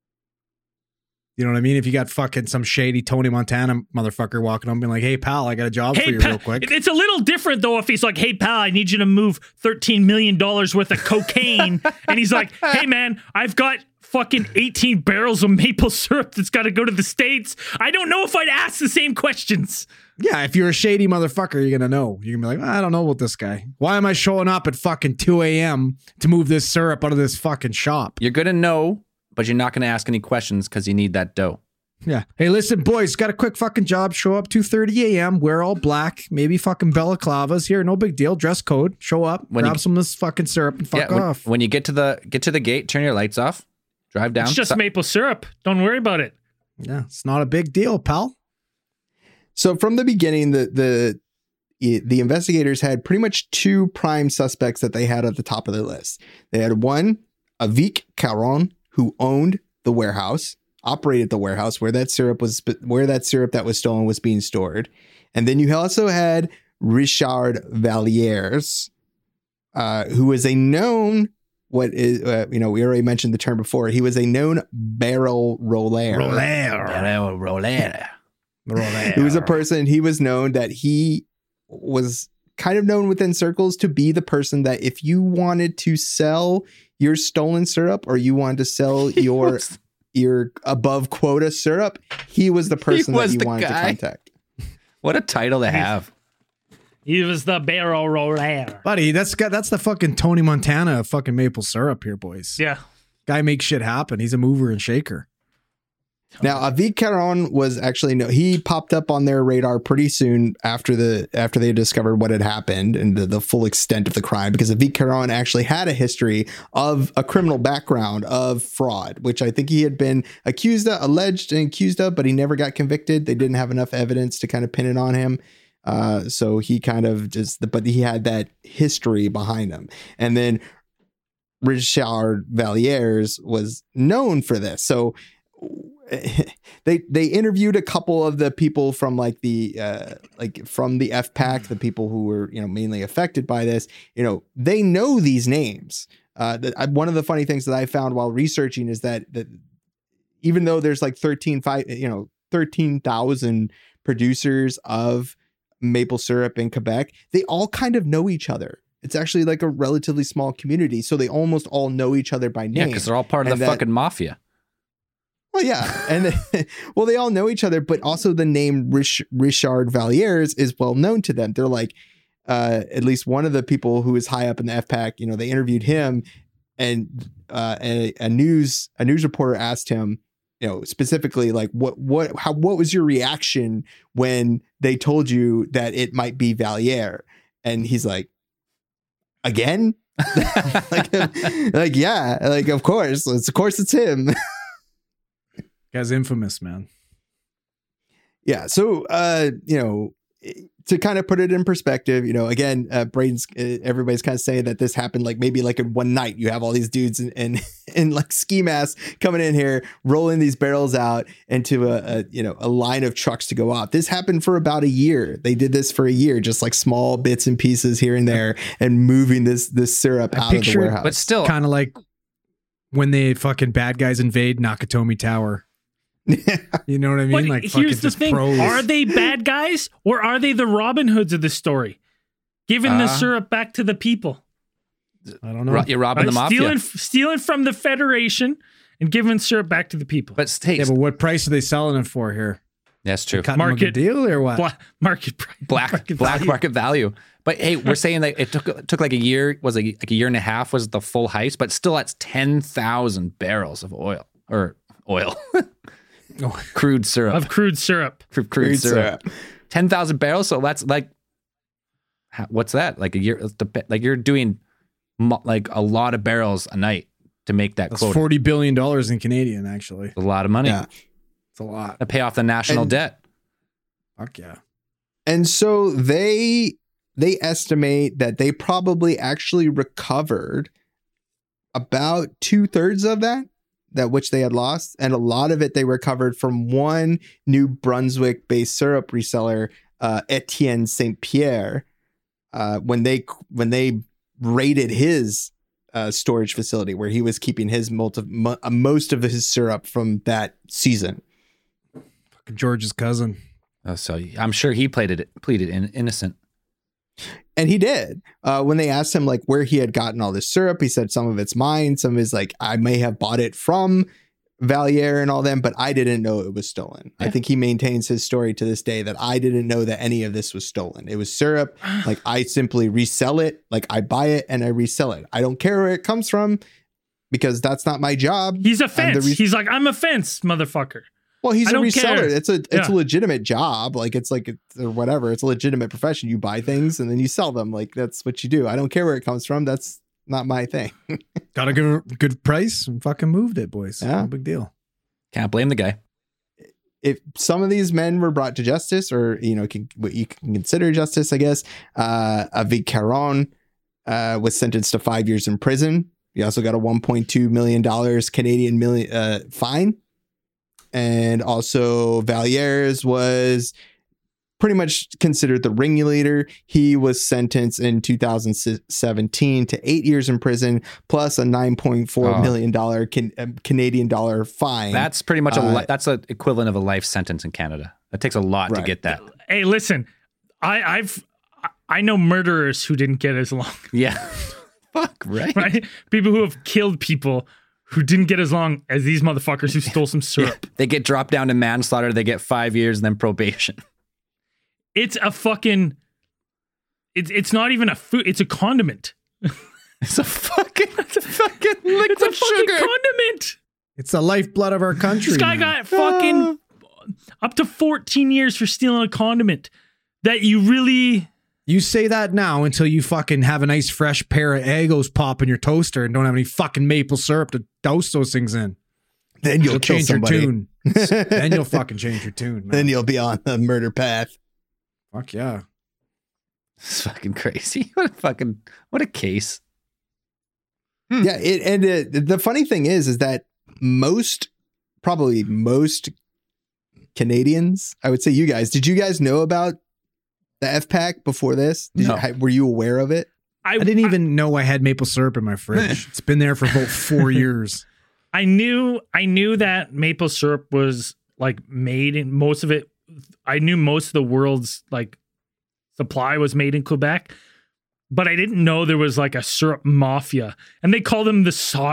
You know what I mean? If you got fucking some shady Tony Montana motherfucker walking up and being like, hey pal, I got a job for you real quick. It's a little different though if he's like, hey pal, I need you to move $13 million worth of cocaine. And he's like, hey man, I've got fucking 18 barrels of maple syrup that's got to go to the States. I don't know if I'd ask the same questions. Yeah, if you're a shady motherfucker, you're going to know. You're going to be like, I don't know about this guy. Why am I showing up at fucking 2 a.m. to move this syrup out of this fucking shop? You're going to know, but you're not going to ask any questions because you need that dough. Yeah. Hey, listen, boys, got a quick fucking job. Show up 2:30 a.m. Wear all black. Maybe fucking balaclavas here. No big deal. Dress code. Show up. Grab some of this fucking syrup and fuck off. When you get to the gate, turn your lights off. Drive down. It's just maple syrup. Don't worry about it. Yeah, it's not a big deal, pal. So from the beginning, the investigators had pretty much two prime suspects that they had at the top of their list. They had one, Avik Caron, who owned the warehouse, operated the warehouse where that syrup that was stolen was being stored. And then you also had Richard Vallières, who was a known, we already mentioned the term before. He was a known barrel roller. He was a person, he was known that he was kind of known within circles to be the person that if you wanted to sell your stolen syrup or you wanted to sell your above quota syrup, he was the person that you wanted to contact. What a title to have. He was the barrel roller. Buddy, that's the fucking Tony Montana of fucking maple syrup here, boys. Yeah. Guy makes shit happen. He's a mover and shaker. Now, Avik Caron was actually he popped up on their radar pretty soon after they discovered what had happened and the full extent of the crime, because Avik Caron actually had a history of a criminal background of fraud, which I think he had been alleged and accused of, but he never got convicted. They didn't have enough evidence to kind of pin it on him. So he kind of but he had that history behind him. And then Richard Vallières was known for this. So they interviewed a couple of the people from from the FPAC, the people who were mainly affected by this. They know these names. One of the funny things that I found while researching is that even though there's like 13,000 producers of maple syrup in Quebec, they all kind of know each other. It's actually like a relatively small community, so they almost all know each other by name. Yeah, because they're all part of the fucking mafia. Well, yeah. And they all know each other, but also the name Richard Vallières is well known to them. They're like, at least one of the people who is high up in the FPAC, they interviewed him, and a news reporter asked him, specifically like, what was your reaction when they told you that it might be Vallières? And he's like, again? yeah, of course it's him. Guy's infamous, man. Yeah. So, to kind of put it in perspective, you know, again, Braden's, everybody's kind of saying that this happened like maybe like in one night. You have all these dudes in like ski masks coming in here, rolling these barrels out into a line of trucks to go off. This happened for about a year. They did this for a year, just like small bits and pieces here and there, and moving this syrup out of the warehouse. But still, Kind of like when the fucking bad guys invade Nakatomi Tower. You know what I mean? But Like here's fucking the just thing: pros. are they bad guys or are they the Robin Hoods of the story, giving the syrup back to the people? I don't know. you're robbing the mafia. Stealing from the Federation and giving syrup back to the people. But hey, Yeah, but what price are they selling it for here? that's true. Cutting them a good deal or what? Market price, Black value. market value. But hey, we're saying that it took like a year. Was like a year and a half was the full heist, but still that's 10,000 barrels of oil. Crude syrup. of crude syrup. Crude syrup. 10,000 barrels. So that's like, what's that? Like a year? Like you're doing like a lot of barrels a night to make that That's quota. $40 billion in Canadian, actually. A lot of money Yeah. It's a lot. to pay off the national debt. Fuck yeah. And so they estimate that they probably actually recovered about 2/3 of that which they had lost. And a lot of it they recovered from one New Brunswick based syrup reseller, Etienne St. Pierre, when they raided his storage facility where he was keeping his most of his syrup from that season. Fucking George's cousin. Oh, so I'm sure he pleaded innocent. And he did. When they asked him like where he had gotten all this syrup, he said some of it's mine, some of it's like I may have bought it from Valier and all them, but I didn't know it was stolen. Yeah. I think he maintains his story to this day that I didn't know that any of this was stolen. It was syrup. Like I simply resell it. Like I buy it and I resell it. I don't care where it comes from because that's not my job. He's a fence. He's like, I'm a fence, motherfucker. Well, he's I a don't reseller. care. It's a legitimate job. Like it's or whatever. It's a legitimate profession. You buy things and then you sell them. Like that's what you do. I don't care where it comes from. That's not my thing. Got a good price and fucking moved it, boys. Yeah. No big deal. Can't blame the guy. If some of these men were brought to justice, or what you can consider justice, I guess, Avic Caron was sentenced to 5 years in prison. He also got a $1.2 million Canadian fine. And also Vallières was pretty much considered the ringleader. He was sentenced in 2017 to 8 years in prison, plus a $9.4 million Canadian dollar fine. That's pretty much that's an equivalent of a life sentence in Canada. That takes a lot to get that. Hey, listen, I know murderers who didn't get as long. Yeah. Fuck, right? Right? People who have killed people who didn't get as long as these motherfuckers who stole some syrup. They get dropped down to manslaughter. They get 5 years and then probation. It's a fucking. It's not even a food. It's a condiment. It's a fucking liquid It's a fucking sugar. condiment. It's the lifeblood of our country. This guy got fucking up to 14 years for stealing a condiment that you really. You say that now until you fucking have a nice fresh pair of Eggos pop in your toaster and don't have any fucking maple syrup to douse those things in. Then you'll kill change somebody. your tune. Then you'll fucking change your tune, man. Then you'll be on the murder path. Fuck yeah. It's fucking crazy. What a case. Yeah, the funny thing is that probably most Canadians, I would say you guys, did you guys know about the FPAC before this? Were you aware of it? I didn't even know I had maple syrup in my fridge. It's been there for about 4 years. I knew that maple syrup was like made in most of it. I knew most of the world's like supply was made in Quebec, but I didn't know there was like a syrup mafia, and they call them the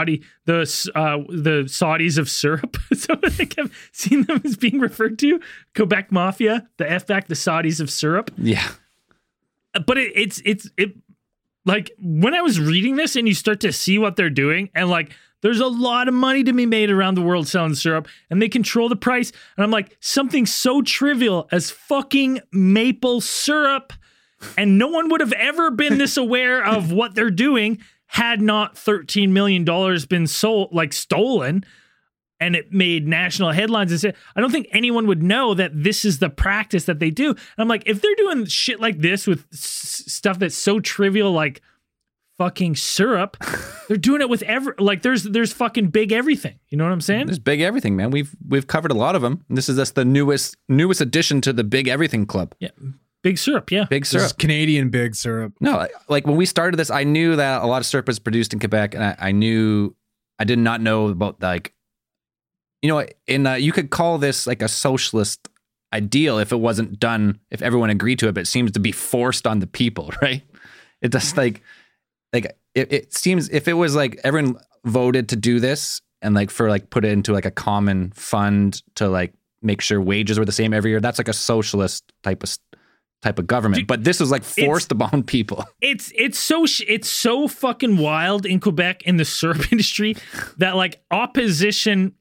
Saudis of syrup. So I think I've seen them as being referred to Quebec mafia, the FPAC, the Saudis of syrup. Yeah. But it's like when I was reading this and you start to see what they're doing, and like there's a lot of money to be made around the world selling syrup, and they control the price. And I'm like, something so trivial as fucking maple syrup, and no one would have ever been this aware of what they're doing had not $13 million been stolen. and it made national headlines and said, I don't think anyone would know that this is the practice that they do. And I'm like, if they're doing shit like this with stuff that's so trivial, like fucking syrup, they're doing it with there's fucking big everything. You know what I'm saying? There's big everything, man. We've covered a lot of them. This is just the newest addition to the big everything club. Yeah. Big syrup, yeah. Big This syrup. is Canadian big syrup. No, like when we started this, I knew that a lot of syrup was produced in Quebec, and I did not know about like, you could call this like a socialist ideal if it wasn't done, if everyone agreed to it, but it seems to be forced on the people, right? It just it seems if it was like everyone voted to do this and like for like put it into like a common fund to like make sure wages were the same every year, that's like a socialist type of government. But this was like forced upon people. It's so fucking wild in Quebec in the syrup industry that like opposition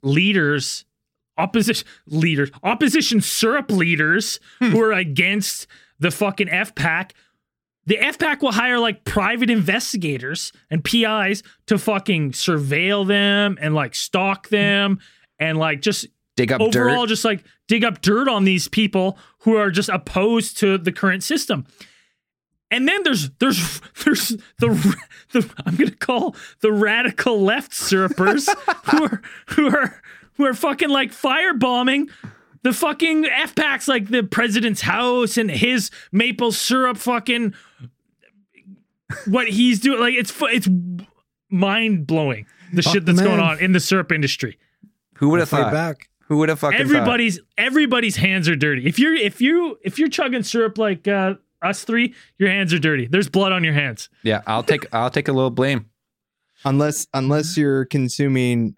syrup leaders who are against the fucking FPAC. The FPAC will hire like private investigators and PIs to fucking surveil them and like stalk them and like just dig up overall dirt. just like dig up dirt on these people who are just opposed to the current system. And then there's the I'm gonna call the radical left syrupers who are fucking like firebombing the fucking FPACs, like the president's house and his maple syrup fucking what he's doing. Like it's mind blowing the shit that's going on in the syrup industry. Who would have Fight thought? back. Who would have fucking thought? Everybody's hands are dirty. If you're chugging syrup like us three, your hands are dirty. There's blood on your hands. Yeah, I'll take a little blame. Unless you're consuming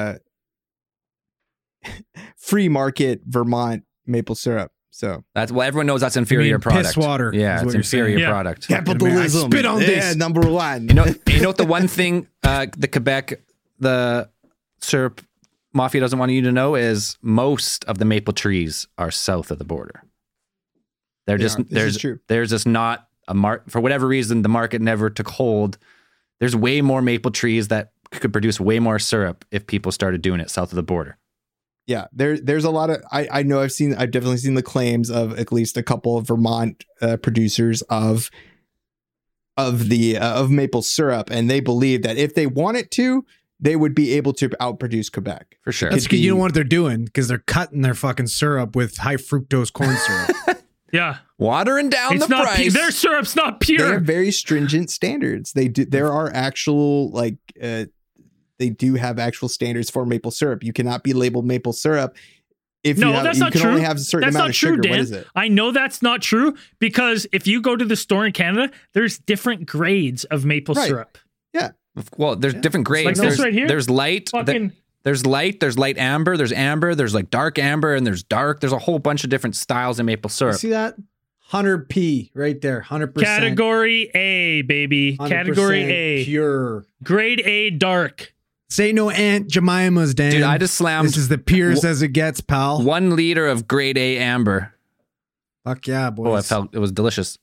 free market Vermont maple syrup. So That's everyone knows that's inferior product. piss water Yeah, is it's what you're saying. inferior Yeah. product. capitalism. Spit on this. Number one. You know what the one thing the Quebec the syrup mafia doesn't want you to know is most of the maple trees are south of the border. This is true. There's just not a for whatever reason the market never took hold. There's way more maple trees that could produce way more syrup if people started doing it south of the border. Yeah, there's a lot of I know I've definitely seen the claims of at least a couple of Vermont producers of maple syrup, and they believe that if they wanted to, they would be able to outproduce Quebec. For sure. That's because you know what they're doing, because they're cutting their fucking syrup with high fructose corn syrup. Yeah. Watering down It's the not price. their syrup's not They pure. have very stringent standards. They do. There are actual they do have actual standards for maple syrup. You cannot be labeled maple syrup if No, you have, that's you not can true. only have a certain That's amount not of true, sugar. Dan. What is it? I know that's not true because if you go to the store in Canada, there's different grades of maple Right. syrup. Yeah. Well, there's different grades. Like this there's, right here? There's light. Fucking There's light amber, there's like dark amber, and there's dark. There's a whole bunch of different styles of maple You syrup. see that? 100p right there. 100%. category A, baby. 100% Category A. Pure. Grade A dark. Say no Aunt Jemima's, Dan. Dude, I just slammed This is the purest as it gets, pal. 1 liter of grade A amber. Fuck yeah, boys. Oh, I felt it was delicious.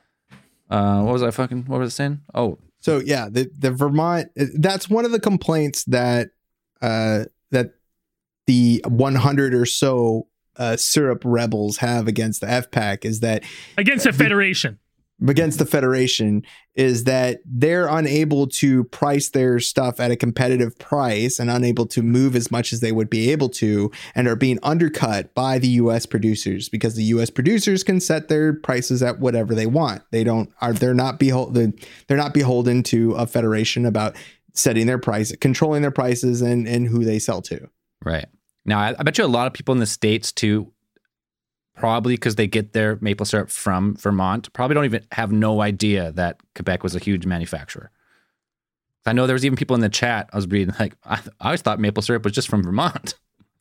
What was I saying? Oh, So yeah, the Vermont, that's one of the complaints that that the 100 or so syrup rebels have against the FPAC is that Against the Federation. against the Federation is that they're unable to price their stuff at a competitive price and unable to move as much as they would be able to, and are being undercut by the US producers because the US producers can set their prices at whatever they want. They're not beholden to a federation about setting their price, controlling their prices and who they sell to. right. Now, I bet you a lot of people in the States too, probably because they get their maple syrup from Vermont, probably don't even have no idea that Quebec was a huge manufacturer. I know there was even people in the chat I was reading, like, I always thought maple syrup was just from Vermont.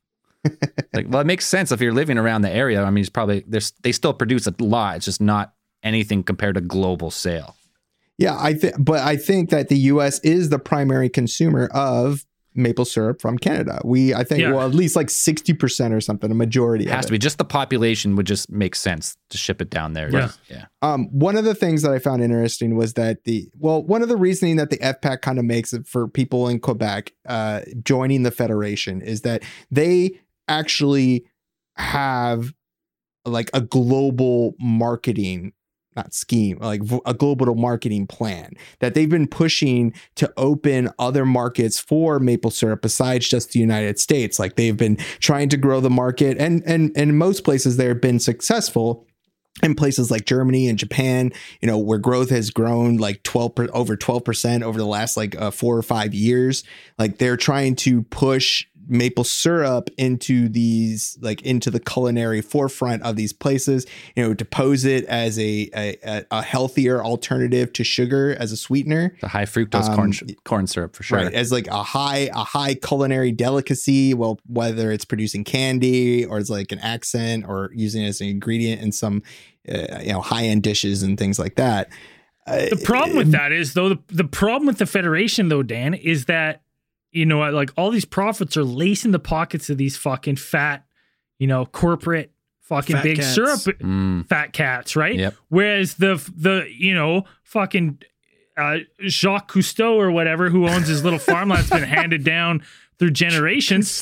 Like, well, it makes sense if you're living around the area. I mean, it's probably, they still produce a lot. It's just not anything compared to global sale. Yeah, but I think that the US is the primary consumer of maple syrup from Canada. I think, Yeah. well, at least like 60% or something, a majority It has to be. Just the population would just make sense to ship it down there. Yeah. Yeah. One of the things that I found interesting was that one of the reasoning that the FPAC kind of makes it for people in Quebec joining the Federation is that they actually have like a global marketing, not scheme, like a global marketing plan that they've been pushing to open other markets for maple syrup besides just the United States. Like they've been trying to grow the market, and in most places they've been successful. In places like Germany and Japan, where growth has grown like over 12% over the last like 4 or 5 years, like they're trying to push maple syrup into the culinary forefront of these places, to pose it as a healthier alternative to sugar as a sweetener. The high fructose corn syrup for sure. Right, as like a high culinary delicacy. Well, whether it's producing candy or it's like an accent or using it as an ingredient in some high end dishes and things like that. The problem with that is, though, the problem with the Federation, though, Dan, is that, like all these profits are lacing the pockets of these fucking fat, corporate fucking Fat big cats. syrup fat cats, right? Yep. Whereas the fucking Jacques Cousteau or whatever, who owns his little farmland that's been handed down through generations,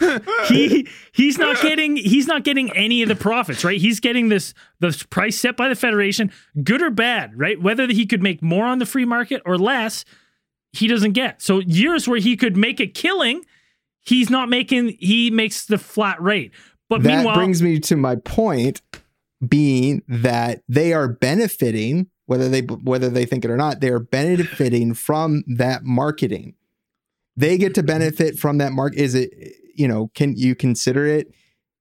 he's not getting any of the profits, right? He's getting the price set by the Federation, good or bad, right? Whether he could make more on the free market or less, he doesn't get. So years where he could make a killing, he's not making. He makes the flat rate. But that meanwhile, brings me to my point, being that they are benefiting, whether they think it or not, they are benefiting from that marketing. They get to benefit from that market. Is it, can you consider it,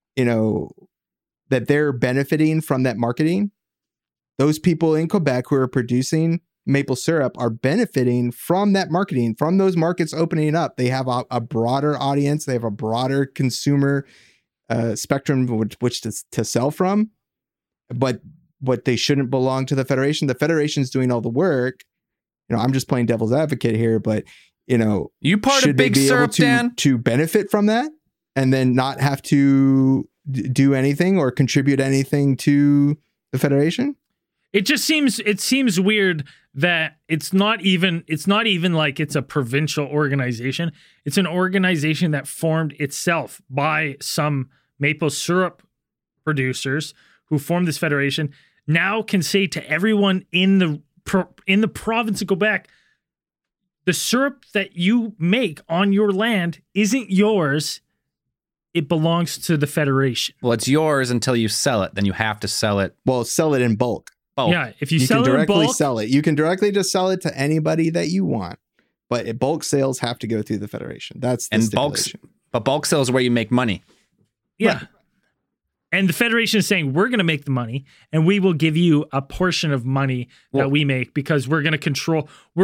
that they're benefiting from that marketing? Those people in Quebec who are producing maple syrup are benefiting from that marketing, from those markets opening up. They have a broader audience. They have a broader consumer spectrum which to sell from. But they shouldn't belong to the Federation. The Federation's doing all the work. I'm just playing devil's advocate here, but you part should of they Big be Syrup, able to, Dan? to benefit from that and then not have to do anything or contribute anything to the Federation? it seems weird that it's not even like it's a provincial organization. It's an organization that formed itself by some maple syrup producers who formed this federation, now can say to everyone in the province of Quebec, the syrup that you make on your land isn't yours. It belongs to the federation. Well, it's yours until you sell it. Then you have to sell it. Well, sell it in bulk. Yeah, if you You sell can it in directly bulk, sell it. You can directly just sell it to anybody that you want. But bulk sales have to go through the Federation. That's the stipulation. Bulk sales are where you make money. yeah. Right. And the federation is saying, we're going to make the money and we will give you a portion of money that we make because we're going to control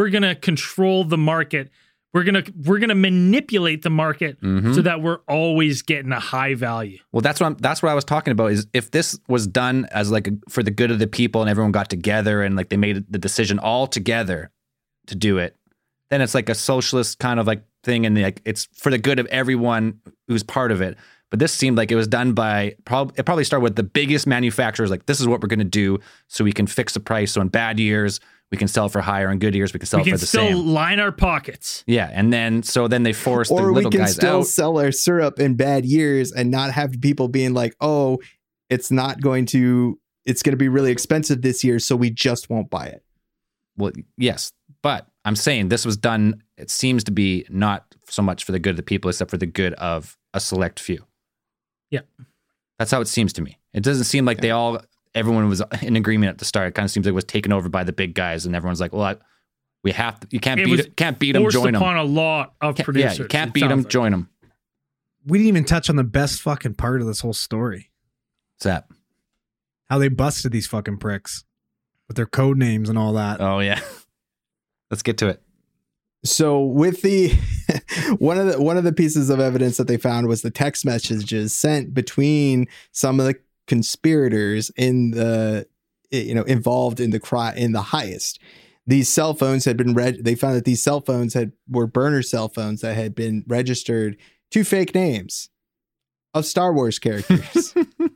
the market. We're going to manipulate the market so that we're always getting a high value. Well, that's what I was talking about, is if this was done as like for the good of the people and everyone got together and like they made the decision all together to do it, then it's like a socialist kind of like thing. And like, it's for the good of everyone who's part of it. But this seemed like it was done by it probably started with the biggest manufacturers. Like, this is what we're going to do so we can fix the price. So in bad years, we can sell for higher. In good years, we can sell for the same. We can still line our pockets. Yeah. And then they force the Or little we can guys still out. sell our syrup in bad years and not have people being like, oh, it's going to be really expensive this year, so we just won't buy it. Well, yes. But I'm saying this was done, it seems to be not so much for the good of the people, except for the good of a select few. Yeah. That's how it seems to me. It doesn't seem like everyone was in agreement at the start. It kind of seems like it was taken over by the big guys, and everyone's like, well, you can't beat them, join them. Upon a lot of producers. Yeah, you can't beat them, join them. We didn't even touch on the best fucking part of this whole story. What's that? How they busted these fucking pricks with their code names and all that. Oh, yeah. Let's get to it. So with the one of the pieces of evidence that they found was the text messages sent between some of the conspirators in the involved in the heist. these cell phones had been they found that these cell phones were burner cell phones that had been registered to fake names of Star Wars characters.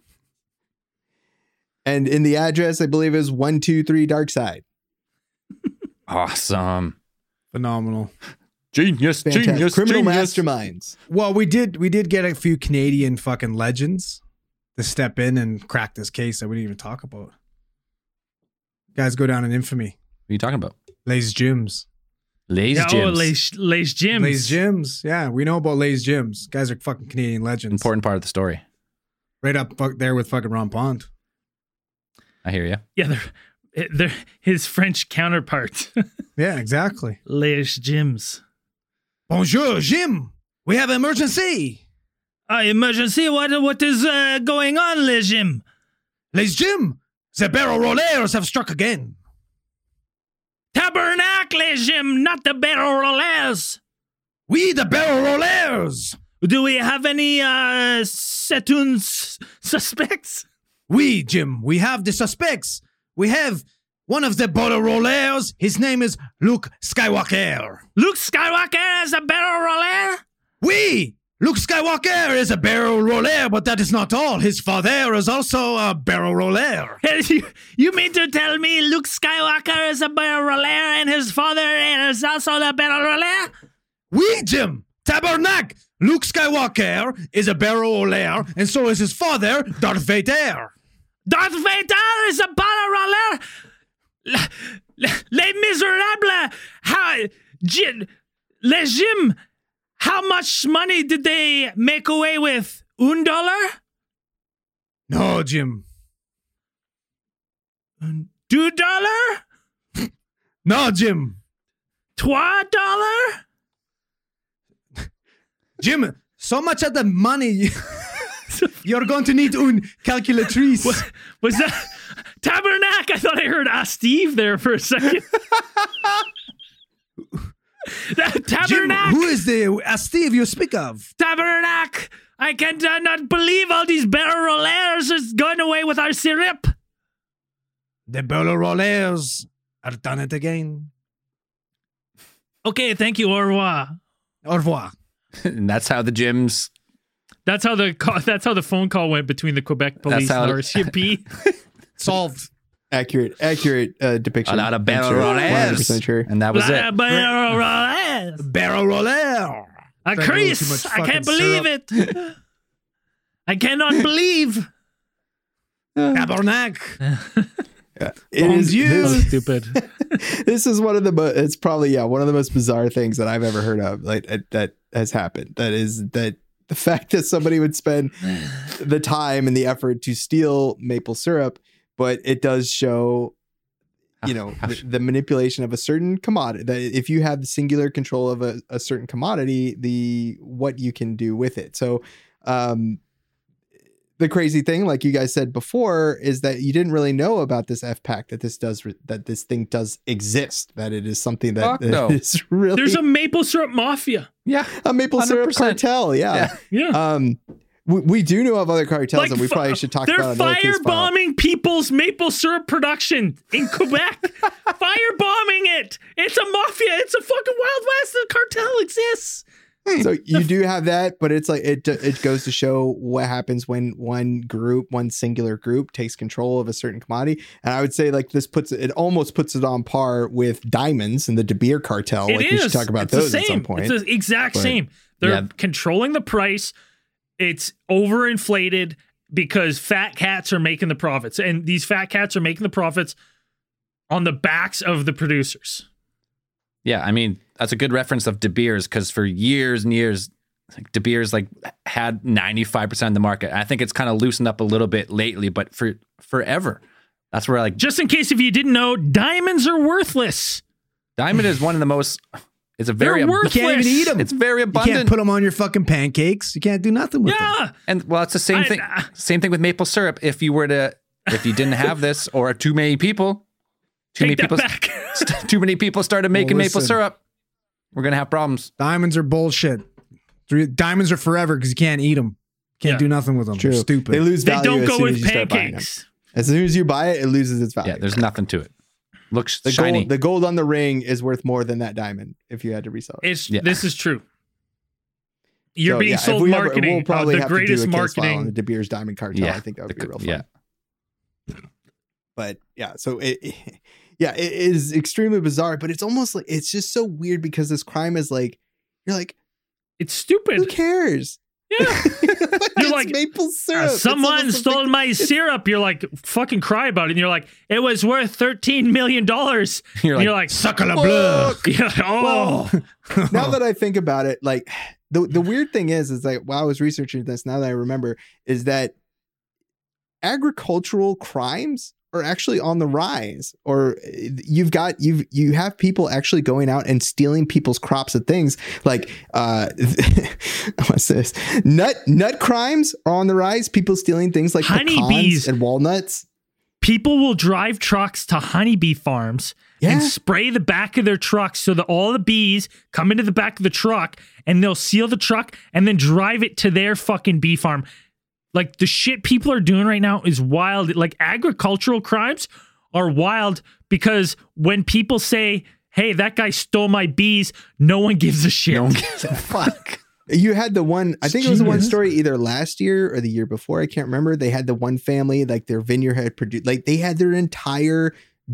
And in the address, I believe it was 123 Dark Side. Awesome. Phenomenal. Genius, Fantastic. genius, Criminal genius. masterminds. Well, we did get a few Canadian fucking legends to step in and crack this case that we didn't even talk about. Guys go down in infamy. What are you talking about? Lay's Gyms. Lay's Yeah, Gyms. Lay's Gyms. Lay's Gyms. Yeah, we know about Lay's Gyms. Guys are fucking Canadian legends. Important part of the story. Right up there with fucking Ron Pond. I hear you. Yeah, they're his French counterpart. Yeah, exactly. Lay's Gyms. Bonjour, Jim. We have emergency. Emergency. What is going on, Les Gym? Les Gym. The barrel rollers have struck again. Tabernacle, Les Gym, not the barrel rollers. We the barrel rollers. Do we have any suspects? We, Jim, we have the suspects. We have one of the barrel rollers. His name is Luke Skywalker. Luke Skywalker is a barrel roller? We, Luke Skywalker is a barrel roller, but that is not all. His father is also a barrel roller. You mean to tell me Luke Skywalker is a barrel roller and his father is also a barrel roller? We, Jim, Tabernacle. Luke Skywalker is a barrel roller, and so is his father, Darth Vader. Darth Vader is a barrel roller? Les Miserables! Les Gym! How much money did they make away with? $1? No, Jim. $2? No, Jim. $3? Jim, so much of the money, you're going to need une calculatrice. Was that Tabernacle? I thought I heard Steve there for a second. Tabernacle. Jim, who is the Steve you speak of? Tabernacle. I cannot believe all these barrel rollers is going away with our syrup. The barrel rollers are done it again. Okay, thank you. Au revoir. Au revoir. And that's how the gyms. That's how the phone call went between the Quebec police and RCMP. Solved. Accurate depiction. A lot of barrel rollers. 100% sure. And that was it. Barrel rollers. Barrel roller. A crease. I can't believe it. I cannot believe. Tabernacle. Yeah. It is this, Stupid. this is one of the it's probably one of the most bizarre things that I've ever heard of, like that has happened. That is that the fact that somebody would spend the time and the effort to steal maple syrup, but it does show, the manipulation of a certain commodity. That if you have the singular control of a certain commodity, what you can do with it. So, the crazy thing, like you guys said before, is that you didn't really know about this FPAC, that this thing does exist, that it is something that is really. There's a maple syrup mafia. Yeah. A maple 100%. Syrup cartel. Yeah. We do know of other cartels, and we probably should talk about. They're firebombing people's maple syrup production in Quebec. Firebombing it. It's a mafia. It's a fucking Wild West. The cartel exists. So you do have that, but it's like it goes to show what happens when one singular group takes control of a certain commodity. And I would say like this almost puts it on par with diamonds and the De Beer cartel. We should talk about those at some point. It's the exact same. They're controlling the price. It's overinflated because fat cats are making the profits, and these fat cats are making the profits on the backs of the producers. Yeah, I mean, that's a good reference of De Beers, because for years and years, like, De Beers had 95% of the market. I think it's kind of loosened up a little bit lately, but for forever, that's where just in case if you didn't know, diamonds are worthless. Diamond is one of the most. It's a very. You can't even eat them. It's very abundant. You can't put them on your fucking pancakes. You can't do nothing with them. And well, it's the same thing. Same thing with maple syrup. If you didn't have this, or too many people. Too many people started making maple syrup. We're going to have problems. Diamonds are bullshit. Diamonds are forever because you can't eat them. Can't do nothing with them. True. They're stupid. They lose value. They don't go with pancakes. As soon as you buy it, it loses its value. Yeah, there's nothing to it. Looks The shiny. the gold on the ring is worth more than that diamond if you had to resell it. This is true. You're So, being if sold we ever- marketing. we'll probably The have to do greatest a case file on marketing. the De Beers Diamond Cartel. Yeah. I think that would be real fun. Yeah. But yeah, so it is extremely bizarre, but it's almost like it's just so weird because this crime is like, you're like, It's stupid. who cares? Yeah. It's like, maple syrup. It's Someone almost stole something- my syrup. You're like, fucking cry about it. And you're like, it was worth $13 million. You're like, suck a la bleu. You're like, oh. Now that I think about it, like the weird thing is like while I was researching this, now that I remember, is that agricultural crimes are actually on the rise, or you have people actually going out and stealing people's crops of things like what's this? Nut crimes are on the rise. People stealing things like Honeybees pecans and walnuts. People will drive trucks to honeybee farms and spray the back of their trucks so that all the bees come into the back of the truck, and they'll seal the truck and then drive it to their fucking bee farm. Like, the shit people are doing right now is wild. Like, agricultural crimes are wild because when people say, hey, that guy stole my bees, no one gives a shit. No one gives a fuck. You had the one, I think it was the one Genius. story either last year or the year before. I can't remember. They had the one family, like their vineyard had produced, like they had their entire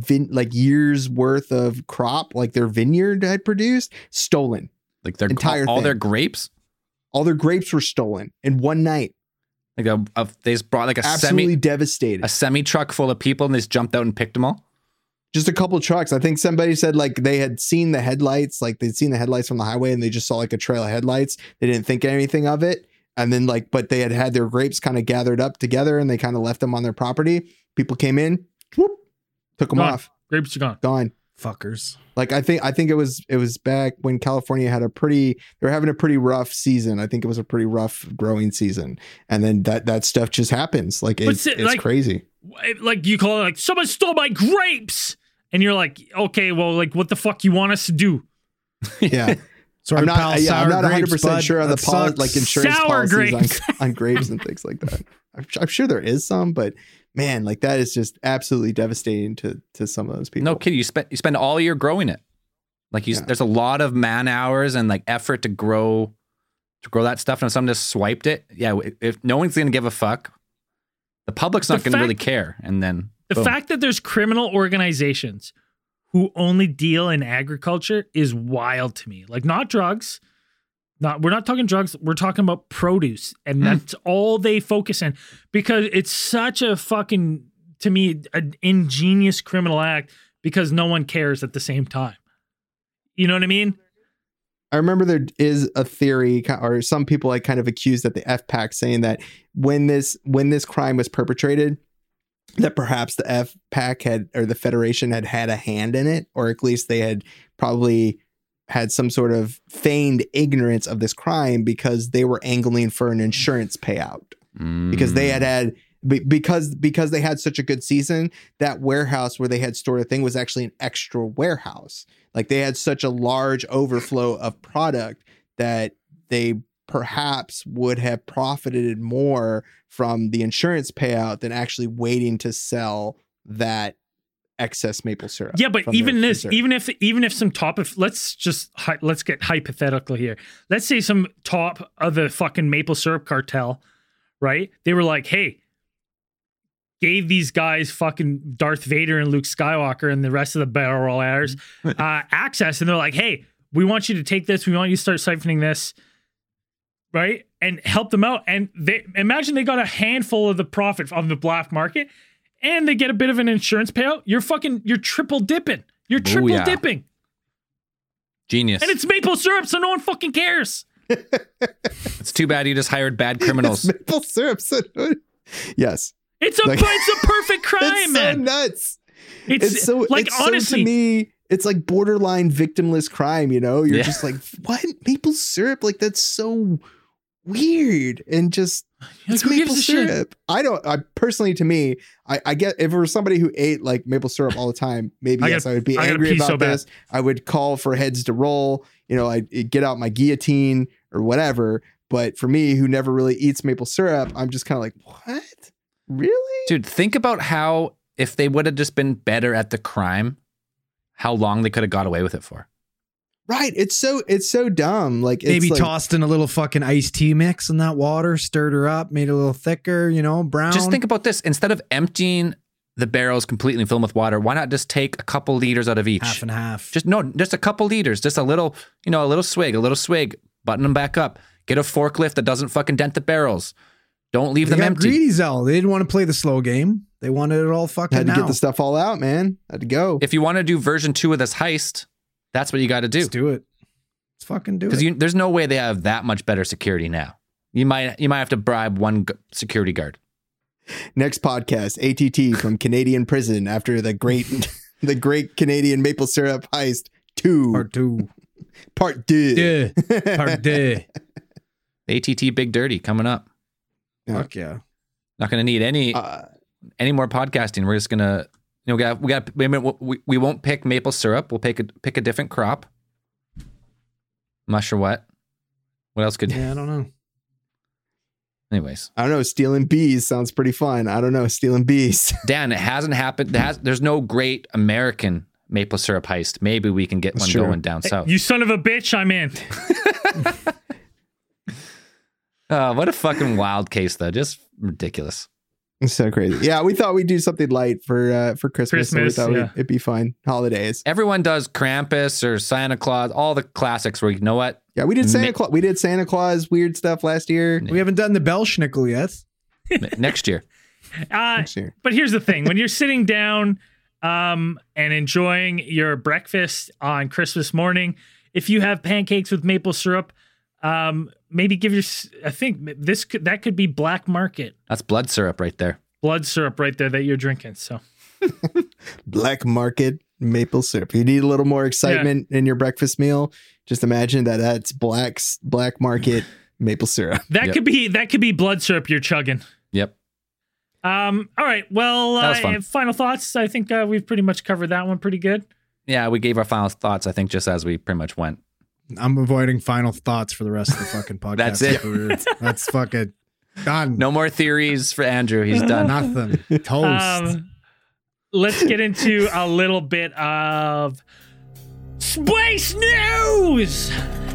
years worth of crop, like their vineyard had produced, stolen. Like their Entire all thing. their grapes. All their grapes were stolen in one night. Like they just brought like Absolutely devastated. semi truck full of people, and they just jumped out and picked them all. Just a couple trucks. I think somebody said like they had seen the headlights, like they'd seen the headlights from the highway, and they just saw like a trail of headlights. They didn't think anything of it. And then but they had their grapes kind of gathered up together, and they kind of left them on their property. People came in, whoop, took them Gone. off, Grapes are gone. gone. Fuckers. Like I think it was back when California had they were having a pretty rough season. I think it was a pretty rough growing season, and then that stuff just happens. Like it's like- crazy. Like, you call it like, someone stole my grapes. And you're like, okay, well, like, what the fuck you want us to do? Yeah. Sorry, I'm not, pal, yeah, I'm sour not grapes, 100% bud. sure on the That sucks. like insurance Sour policies grapes. on grapes and things like that. I'm sure there is some, but man, like that is just absolutely devastating to some of those people. No kidding. You spend all year growing it. Like there's a lot of man hours and like effort to grow that stuff. And if someone just swiped it, if no one's gonna give a fuck, the public's not gonna really care. And then The fact that there's criminal organizations who only deal in agriculture is wild to me. Like, not drugs. We're not talking drugs. We're talking about produce. And that's all they focus on, because it's such a fucking, to me, an ingenious criminal act because no one cares at the same time. You know what I mean? I remember there is a theory, or some people like kind of accused that the FPAC saying that when this crime was perpetrated, that perhaps the FPAC or the Federation had a hand in it, or at least they had probably had some sort of feigned ignorance of this crime because they were angling for an insurance payout. Because they because they had such a good season, that warehouse where they had stored a thing was actually an extra warehouse. Like they had such a large overflow of product that they perhaps would have profited more from the insurance payout than actually waiting to sell that excess maple syrup. Yeah, but from even their this, reserve. even if some top of, let's get hypothetical here. Let's say some top of the fucking maple syrup cartel, right? They were like, hey, gave these guys fucking Darth Vader and Luke Skywalker and the rest of the Battle Royals access, and they're like, hey, we want you to take this. We want you to start siphoning this, right? And help them out. And imagine they got a handful of the profit on the black market, and they get a bit of an insurance payout. You're triple dipping. You're triple Booyah. dipping. Genius. And it's maple syrup, so no one fucking cares. It's too bad you just hired bad criminals. It's maple syrup. Yes. It's a perfect crime, It's man. so nuts. It's so like, it's so, honestly, to me, it's like borderline victimless crime. You know, you're Yeah. just like, what, maple syrup? Like that's so weird, and just it's who gives maple a shit? syrup. I personally, to me, I get if it was somebody who ate like maple syrup all the time, maybe I yes, gotta- I would be I gotta angry pee about so bad. this. I would call for heads to roll. You know, I'd get out my guillotine or whatever. But for me, who never really eats maple syrup, I'm just kind of like, what? Really? Dude, think about how if they would have just been better at the crime, how long they could have got away with it for. Right. It's so dumb. Like Maybe it's like, tossed in a little fucking iced tea mix in that water, stirred her up, made it a little thicker, brown. Just think about this. Instead of emptying the barrels completely and fill them with water, why not just take a couple liters out of each? half and half. Just a couple liters, just a little swig, button them back up. Get a forklift that doesn't fucking dent the barrels. Don't leave them empty. Greedy, Zell. They didn't want to play the slow game. They wanted it all fucking had to now. get the stuff all out, man. Had to go. If you want to do version 2 of this heist, that's what you got to do. Let's do it. Let's fucking do it. Because there's no way they have that much better security now. You might have to bribe one security guard. Next podcast, ATT from Canadian prison after the great Canadian maple syrup heist 2. Part 2. Part 2. Part 2. ATT Big Dirty coming up. Fuck yeah. Not going to need any more podcasting. We're just going to, we won't pick maple syrup. We'll pick a different crop. I'm not sure what. What else could? Yeah, I don't know. Anyways, I don't know. Stealing bees sounds pretty fun. I don't know. Stealing bees. Dan, it hasn't happened. There's no great American maple syrup heist. Maybe we can get one going down south. You son of a bitch, I'm in. What a fucking wild case, though. Just ridiculous. It's so crazy. Yeah, we thought we'd do something light for Christmas. So we thought it'd be fine. Holidays. Everyone does Krampus or Santa Claus, all the classics where you know what? Yeah, we did Santa Claus. We did Santa Claus weird stuff last year. We haven't done the Belschnickel yet. Next year. Next year. But here's the thing: when you're sitting down and enjoying your breakfast on Christmas morning, if you have pancakes with maple syrup, maybe I think that could be black market. That's blood syrup right there. Blood syrup right there that you're drinking. So black market maple syrup. You need a little more excitement in your breakfast meal. Just imagine that's black market maple syrup. That could be blood syrup you're chugging. Yep. All right. Well, final thoughts. I think we've pretty much covered that one pretty good. Yeah, we gave our final thoughts, I think, just as we pretty much went. I'm avoiding final thoughts for the rest of the fucking podcast. That's it. That's fucking done. No more theories for Andrew. He's done. Nothing. Toast. Let's get into a little bit of space news.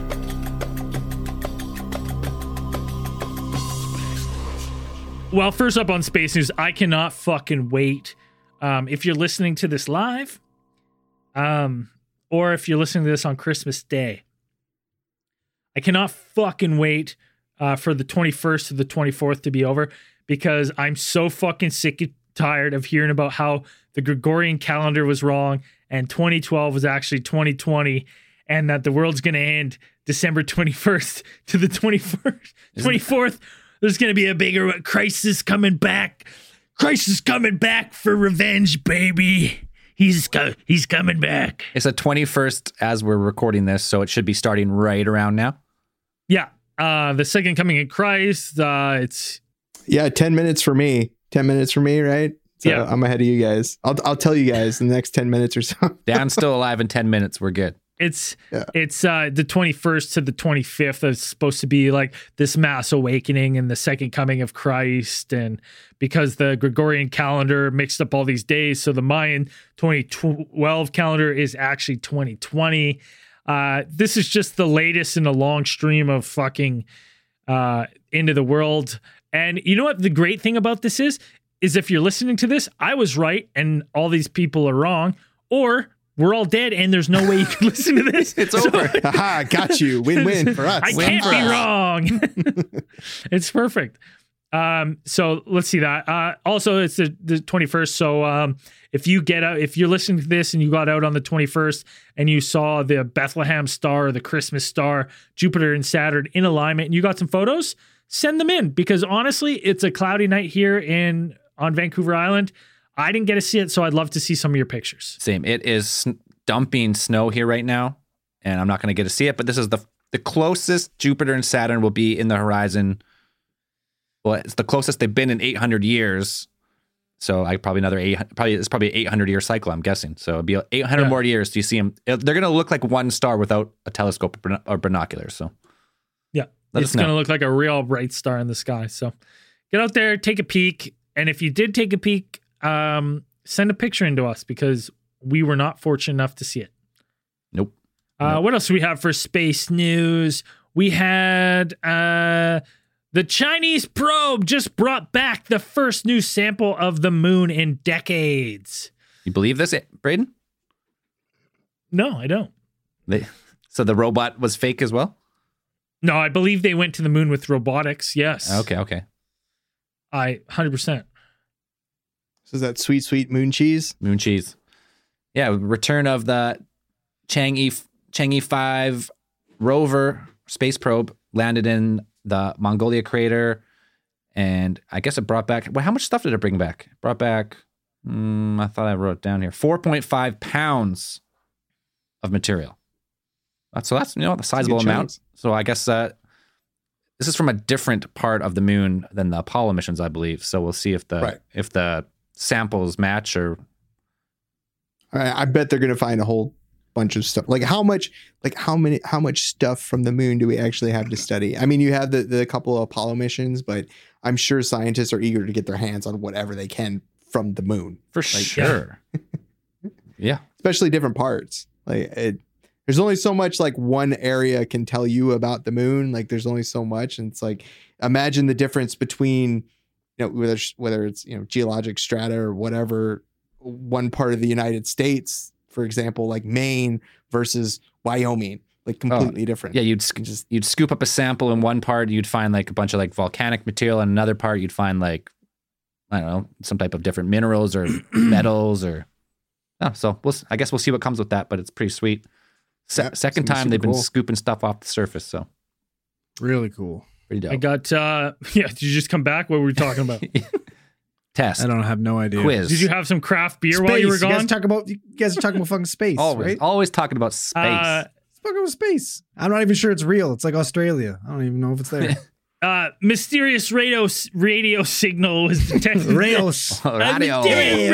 Well, first up on space news, I cannot fucking wait. If you're listening to this live, or if you're listening to this on Christmas Day, I cannot fucking wait for the 21st to the 24th to be over, because I'm so fucking sick and tired of hearing about how the Gregorian calendar was wrong and 2012 was actually 2020, and that the world's going to end December 21st to the 24th. There's going to be a bigger crisis coming back. Crisis coming back for revenge, baby. He's coming back. It's the 21st as we're recording this, so it should be starting right around now. Yeah. The second coming of Christ. It's 10 minutes for me. 10 minutes for me, right? So yeah. I'm ahead of you guys. I'll tell you guys in the next 10 minutes or so. Dan's still alive in 10 minutes. We're good. It's the 21st to the 25th. It's supposed to be like this mass awakening and the second coming of Christ. And because the Gregorian calendar mixed up all these days, so the Mayan 2012 calendar is actually 2020. This is just the latest in a long stream of fucking end of the world. And you know what the great thing about this is if you're listening to this, I was right and all these people are wrong, or we're all dead and there's no way you can listen to this. It's over. Haha, got you. Win-win for us. I can't be wrong. It's perfect. So let's see that. Also, it's the 21st. So if you're listening to this and you got out on the 21st and you saw the Bethlehem star, the Christmas star, Jupiter and Saturn in alignment, and you got some photos, send them in, because honestly, it's a cloudy night here on Vancouver Island. I didn't get to see it, so I'd love to see some of your pictures. Same. It is dumping snow here right now, and I'm not going to get to see it, but this is the closest Jupiter and Saturn will be in the horizon. Well, it's the closest they've been in 800 years. So it's probably an 800-year cycle, I'm guessing. So it'll be 800 more years till you see them. They're going to look like one star without a telescope or binoculars. So yeah, it's going to look like a real bright star in the sky. So get out there, take a peek. And if you did take a peek, send a picture into us, because we were not fortunate enough to see it. Nope. What else do we have for space news? We had the Chinese probe just brought back the first new sample of the moon in decades. You believe this, Braden? No, I don't. So the robot was fake as well? No, I believe they went to the moon with robotics. Yes. Okay. I 100%. So is that sweet, sweet moon cheese? Moon cheese. Yeah, return of the Chang'e 5 rover space probe landed in the Mongolia crater, and I guess it brought back. Well, how much stuff did it bring back? It brought back. I thought I wrote it down here. 4.5 pounds of material. That's the sizable amount. So I guess this is from a different part of the moon than the Apollo missions, I believe. So we'll see if the samples match or. I bet they're going to find a whole bunch of stuff. How much stuff from the moon do we actually have to study? I mean, you have the couple of Apollo missions, but I'm sure scientists are eager to get their hands on whatever they can from the moon. For sure. Yeah. Especially different parts. There's only so much one area can tell you about the moon. There's only so much. And it's imagine the difference between, whether it's, geologic strata or whatever, one part of the United States, for example, Maine versus Wyoming, completely different. Yeah. You'd scoop up a sample in one part. You'd find a bunch of volcanic material. In another part, you'd find I don't know, some type of different minerals or metals or. Oh, so I guess we'll see what comes with that, but it's pretty sweet. Second time they've been scooping stuff off the surface, so really cool. Pretty dope. I got did you just come back? What were we talking about? Test. I don't have no idea. Quiz. Did you have some craft beer Space. while you were gone? You guys are talking about fucking space, right? Always talking about space. Talking about space. I'm not even sure it's real. It's like Australia. I don't even know if it's there. Mysterious radio signal was detected. Rails. Radio.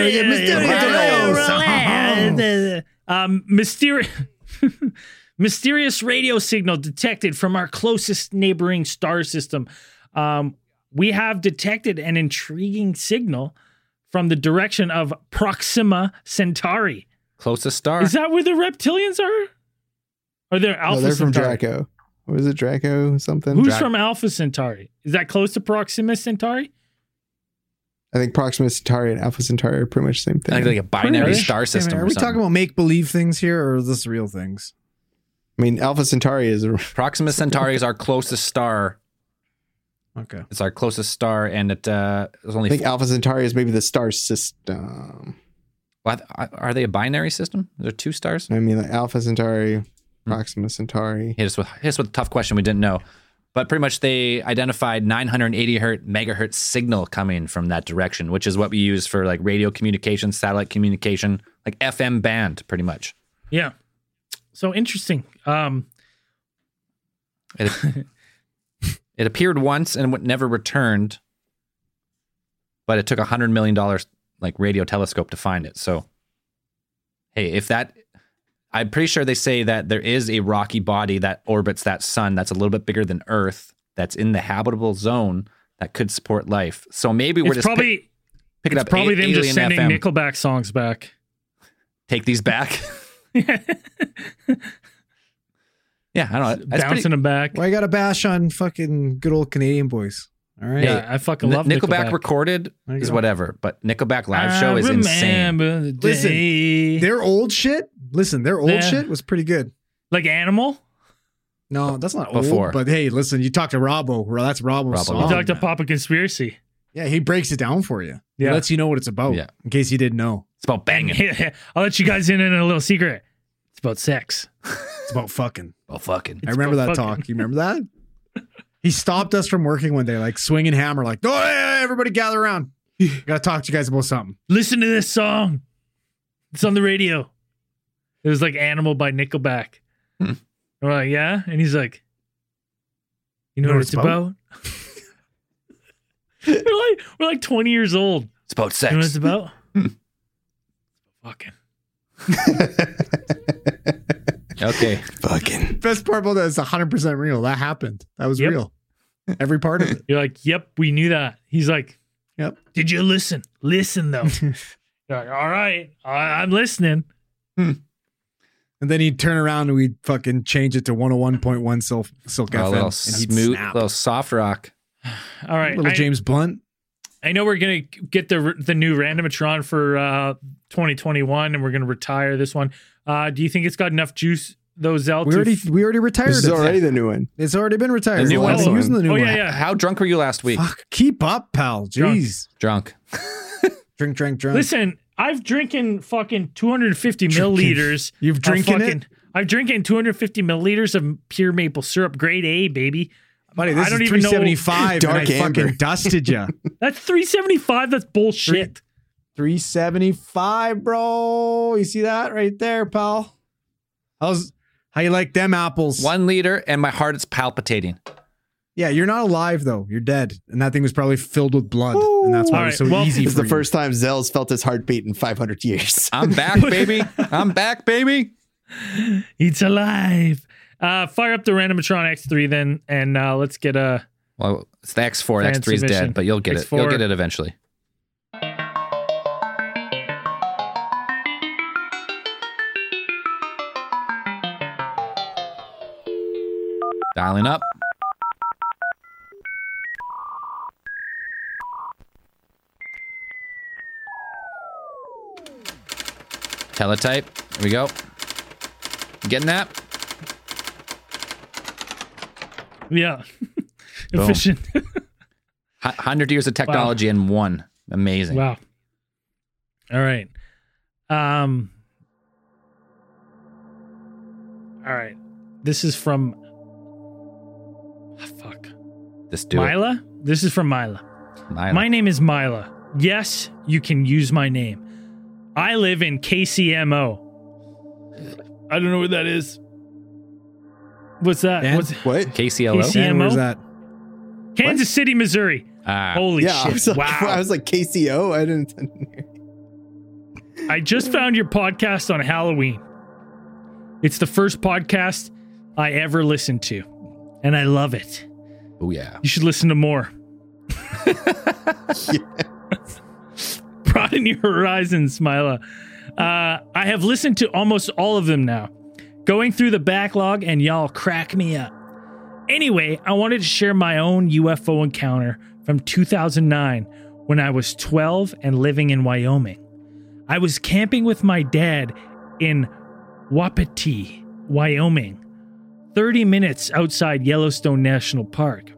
Mysterious radio signal detected from our closest neighboring star system. We have detected an intriguing signal from the direction of Proxima Centauri. Closest star. Is that where the reptilians are? Or they're Alpha they're from Centauri? Draco. What is it, Draco something? Who's from Alpha Centauri? Is that close to Proxima Centauri? I think Proxima Centauri and Alpha Centauri are pretty much the same thing. I think a binary star system. Are we talking about make-believe things here, or is this real things? I mean, Alpha Centauri is Proxima Centauri is our closest star. Okay. It's our closest star, and it was only. I think Alpha Centauri is maybe the star system. Are they a binary system? Are there two stars? I mean, Alpha Centauri, Proxima Centauri. Hit us with a tough question we didn't know. But pretty much they identified 980 megahertz signal coming from that direction, which is what we use for radio communication, satellite communication, FM band, pretty much. Yeah. So interesting. It appeared once and never returned, but it took $100 million radio telescope to find it. So, hey, I'm pretty sure they say that there is a rocky body that orbits that sun that's a little bit bigger than Earth, that's in the habitable zone that could support life. So maybe we're picking up probably them alien just sending FM. Nickelback songs back. Take these back. Yeah, I don't know. Bouncing them back. Well, I got a bash on fucking good old Canadian boys. All right. Yeah, I fucking love Nickelback recorded There you is go. whatever, but Nickelback live show is insane. The Listen, day. Their old shit. Their old Yeah. shit was pretty good. Like Animal. No, that's not Before. old. But hey, listen, you talk to Robbo. That's Robbo's Robbo. song. You talked to man. Papa Conspiracy. Yeah, he breaks it down for you. He Yeah. lets you know what it's about. Yeah. In case you didn't know. It's about banging. I'll let you guys in a little secret. It's about sex. It's about fucking. Oh, fucking. I remember about that fucking. talk. You remember that? He stopped us from working one day, swinging hammer, oh, yeah, everybody gather around. Gotta talk to you guys about something. Listen to this song. It's on the radio. It was Animal by Nickelback. We're like, yeah? And he's like, you know what it's about? we're like 20 years old. It's about sex. You know what it's about? Fucking. Okay. Fucking. Best part about that is 100% real. That happened. That was Yep. real. Every part of it. You're like, yep, we knew that. He's like, Yep. did you listen? Listen, though. You're like, all right, I'm listening. And then he'd turn around and we'd fucking change it to 101.1 Silk A FM. little and he'd smooth, snap. little soft rock. All right. Little James Blunt. I know we're gonna get the new Randomatron for 2021, and we're gonna retire this one. Do you think it's got enough juice, though, Zell? We already retired This is it. already the new one. It's already been retired. The new We're one? not using the new Oh, one. yeah. How drunk were you last week? Fuck, keep up, pal. Jeez. Drunk. Drink. Listen, I've drinking fucking 250 milliliters. You've of drinking it? I've drinking 250 milliliters of pure maple syrup, grade A, baby. Buddy, this I don't is even know- 375 and Dark I amber. fucking dusted you. That's 375. That's bullshit. 375, bro. You see that right there, pal? How you like them apples? 1 liter, and my heart is palpitating. Yeah, you're not alive though. You're dead, and that thing was probably filled with blood, and that's why All it was right, so well, easy This is for the you. first time Zell's felt his heartbeat in 500 years. I'm back, baby. I'm back, baby. It's alive. Fire up the Randomatron X3 then, and let's get a. Well, it's the X4. Fan X3 is submission. dead, but you'll get it. X4. You'll get it eventually. Dialing up. Teletype. Here we go. You getting that? Yeah. Boom. Efficient. 100 years of technology in one. Amazing. Wow. All right. All right. This is from. Fuck. Just do Mila? This is from Mila. it. Mila. My name is Mila. Yes, you can use my name. I live in KCMO. I don't know what that is. What's that? Dan? What's What? KCLO? KC Dan, where's CMO? that? Kansas City, Missouri. Ah, Holy Yeah, shit. I Wow. was like KCO. I didn't. I just found your podcast on Halloween. It's the first podcast I ever listened to, and I love it. oh, yeah. You should listen to more. Broaden your horizons, Smila. I have listened to almost all of them now, going through the backlog, and y'all crack me up. Anyway, I wanted to share my own UFO encounter from 2009 when I was 12 and living in Wyoming. I was camping with my dad in Wapiti, Wyoming, 30 minutes outside Yellowstone National Park.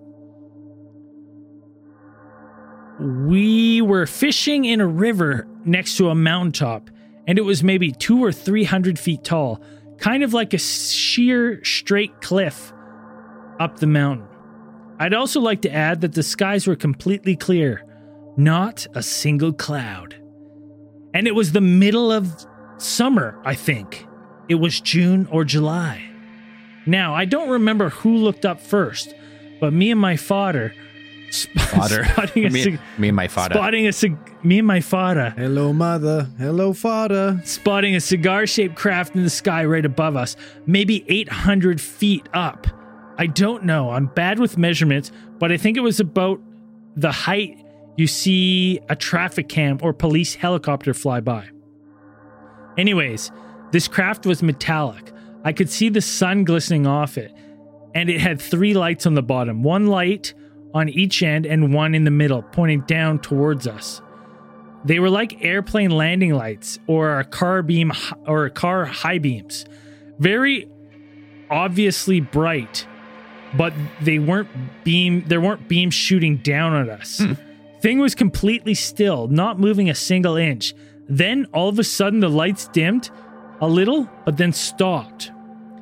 We were fishing in a river next to a mountaintop, and it was maybe 200 or 300 feet tall, kind of like a sheer straight cliff up the mountain. I'd also like to add that the skies were completely clear, not a single cloud. And it was the middle of summer, I think. It was June or July. Now, I don't remember who looked up first, but me and my father spotting a me and my father. me and my father Hello, mother. Hello, father. spotting a cigar-shaped craft in the sky right above us, maybe 800 feet up. I don't know. I'm bad with measurements, but I think it was about the height you see a traffic cam or police helicopter fly by. Anyways, this craft was metallic. I could see the sun glistening off it, and it had 3 lights on the bottom, 1 light on each end and 1 in the middle, pointing down towards us. They were like airplane landing lights or a car high beams. Very obviously bright, but there weren't beams shooting down at us. Thing was completely still, not moving a single inch. Then all of a sudden the lights dimmed a little, but then stopped.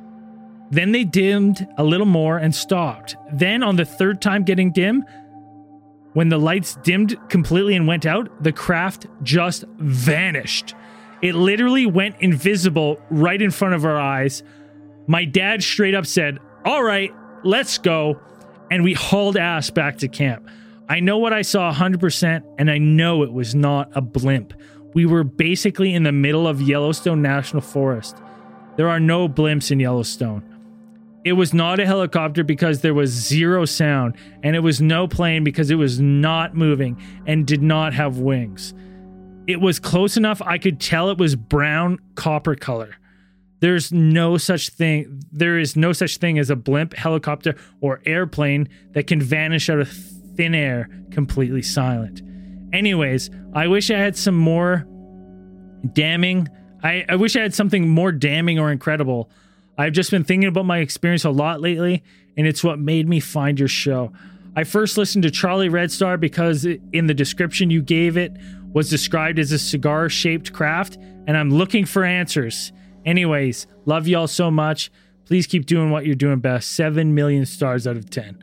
Then they dimmed a little more and stopped. Then on the 3rd time getting dim, when the lights dimmed completely and went out, the craft just vanished. It literally went invisible right in front of our eyes. My dad straight up said, "All right, let's go." And we hauled ass back to camp. I know what I saw 100%, and I know it was not a blimp. We were basically in the middle of Yellowstone National Forest. There are no blimps in Yellowstone. It was not a helicopter because there was 0 sound, and it was no plane because it was not moving and did not have wings. It was close enough I could tell it was brown copper color. There is no such thing as a blimp, helicopter, or airplane that can vanish out of thin air completely silent. Anyways, I wish I had some more damning. I wish I had something more damning or incredible. I've just been thinking about my experience a lot lately, and it's what made me find your show. I first listened to Charlie Red Star because in the description you gave it was described as a cigar-shaped craft, and I'm looking for answers. Anyways, love y'all so much. Please keep doing what you're doing best. 7 million stars out of 10.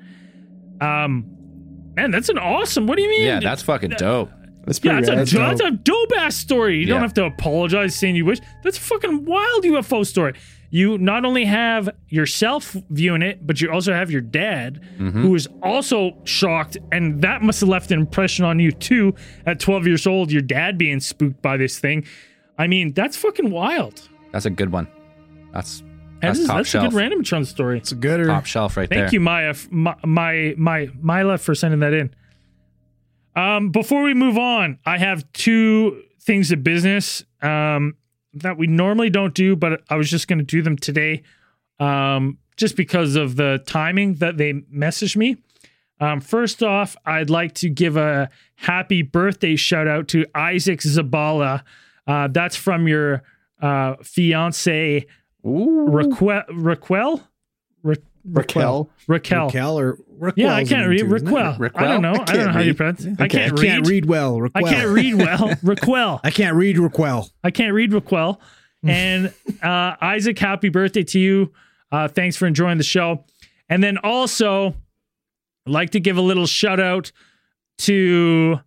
Man, that's an awesome. What do you mean? Yeah, that's fucking dope. That's pretty rad. That's a dope ass story. You don't Yeah. have to apologize saying you wish. That's a fucking wild UFO story. You not only have yourself viewing it, but you also have your dad, who is also shocked, and that must have left an impression on you too. At 12 years old, your dad being spooked by this thing. I mean, that's fucking wild. That's a good one. That's That's top a shelf. good Randomatron story. It's a gooder. Top shelf right there. Thank you, Maya, Myla, for sending that in. Before we move on, I have two things of business that we normally don't do, but I was just going to do them today just because of the timing that they messaged me. First off, I'd like to give a happy birthday shout out to Isaac Zabala. That's from your fiance, Raquel. Raquel. Raquel or Raquel. Yeah, I can't read Raquel. I don't know. I don't know how you read. pronounce it. Okay. I can't read. well. Raquel. I can't read well. Raquel. I can't read Raquel. I can't read Raquel. And Isaac, happy birthday to you. Thanks for enjoying the show. And then also, I'd like to give a little shout out to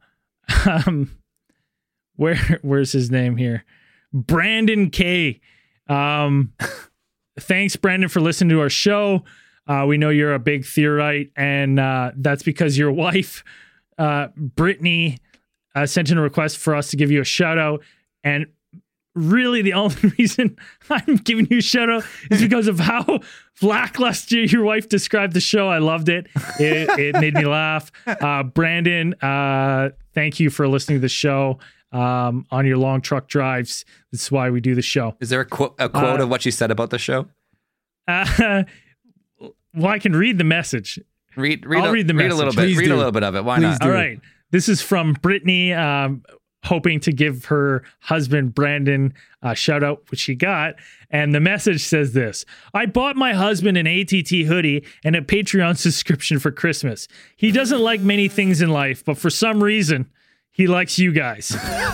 where's his name here? Brandon K. Thanks, Brandon, for listening to our show. We know you're a big theorite, and that's because your wife, Brittany, sent in a request for us to give you a shout out. And really, the only reason I'm giving you a shout out is because of how lackluster your wife described the show. I loved it. It made me laugh. Brandon, thank you for listening to the show on your long truck drives. That's why we do the show. Is there a quote of what she said about the show? Well, I can read the message. I'll read the message. Read a little bit. Please Read do. a little bit of it. Why Please not? do. All right. This is from Brittany, hoping to give her husband, Brandon, a shout out, which she got. And the message says this: I bought my husband an ATT hoodie and a Patreon subscription for Christmas. He doesn't like many things in life, but for some reason, he likes you guys.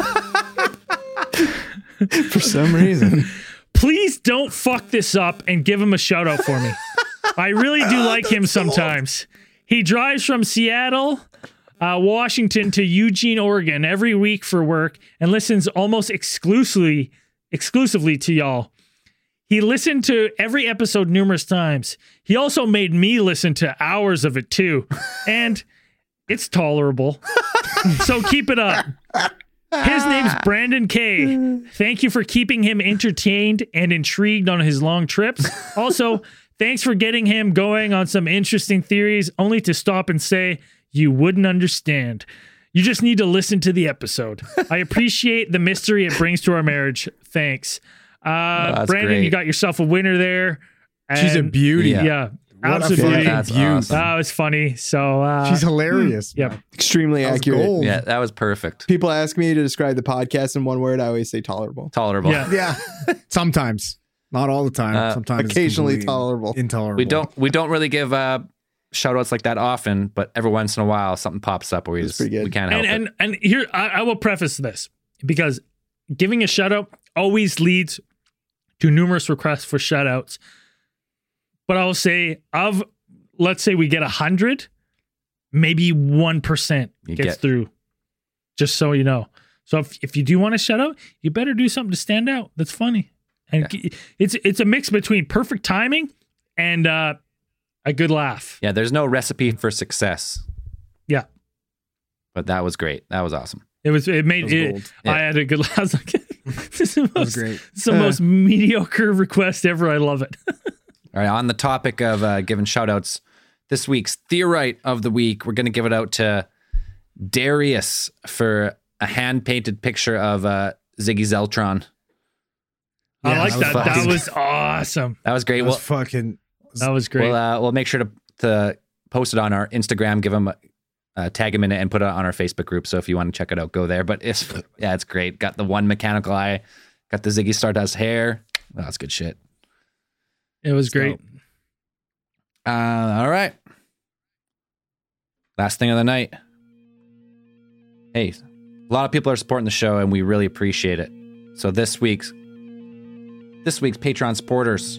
For some reason. Please don't fuck this up and give him a shout out for me. I really do like him sometimes. He drives from Seattle, Washington to Eugene, Oregon every week for work and listens almost exclusively to y'all. He listened to every episode numerous times. He also made me listen to hours of it too. And it's tolerable. So keep it up. His name's Brandon K. Thank you for keeping him entertained and intrigued on his long trips. Also, thanks for getting him going on some interesting theories, only to stop and say, you wouldn't understand. You just need to listen to the episode. I appreciate the mystery it brings to our marriage. Thanks. that's Brandon, great. you got yourself a winner there. She's a And- beauty. Yeah. What a Absolutely. fucking That's beauty. awesome. That was funny. So She's hilarious. Yep. Extremely That was accurate. gold. Yeah, that was perfect. People ask me to describe the podcast in one word. I always say tolerable. Tolerable. Yeah. Yeah. Sometimes. Not all the time. Sometimes it's occasionally completely tolerable. Intolerable. We don't really give shout outs like that often, but every once in a while something pops up where That's pretty good. we can't help it. And here I will preface this because giving a shout out always leads to numerous requests for shout outs. But I'll say let's say we get 100, maybe 1% gets through. Just so you know. So if you do want to shout out, you better do something to stand out. That's funny. And it's a mix between perfect timing and a good laugh. Yeah, there's no recipe for success, Yeah. but that was great. That was awesome. It made was it. gold. I had a good laugh. I was like, this is was great. It's the most mediocre request ever. I love it. All right, on the topic of giving shout outs, this week's Theorite of the Week, we're going to give it out to Darius for a hand-painted picture of Ziggy Zeltron. I like that. That fucking- was awesome. That was great. It was fucking. That was great. We'll make sure to post it on our Instagram, give them tag him in it, and put it on our Facebook group. So if you want to check it out, go there. But it's great. Got the one mechanical eye, got the Ziggy Stardust hair. Oh, that's good shit. It was great. All right. Last thing of the night. Hey, a lot of people are supporting the show, and we really appreciate it. So this week's Patreon supporters,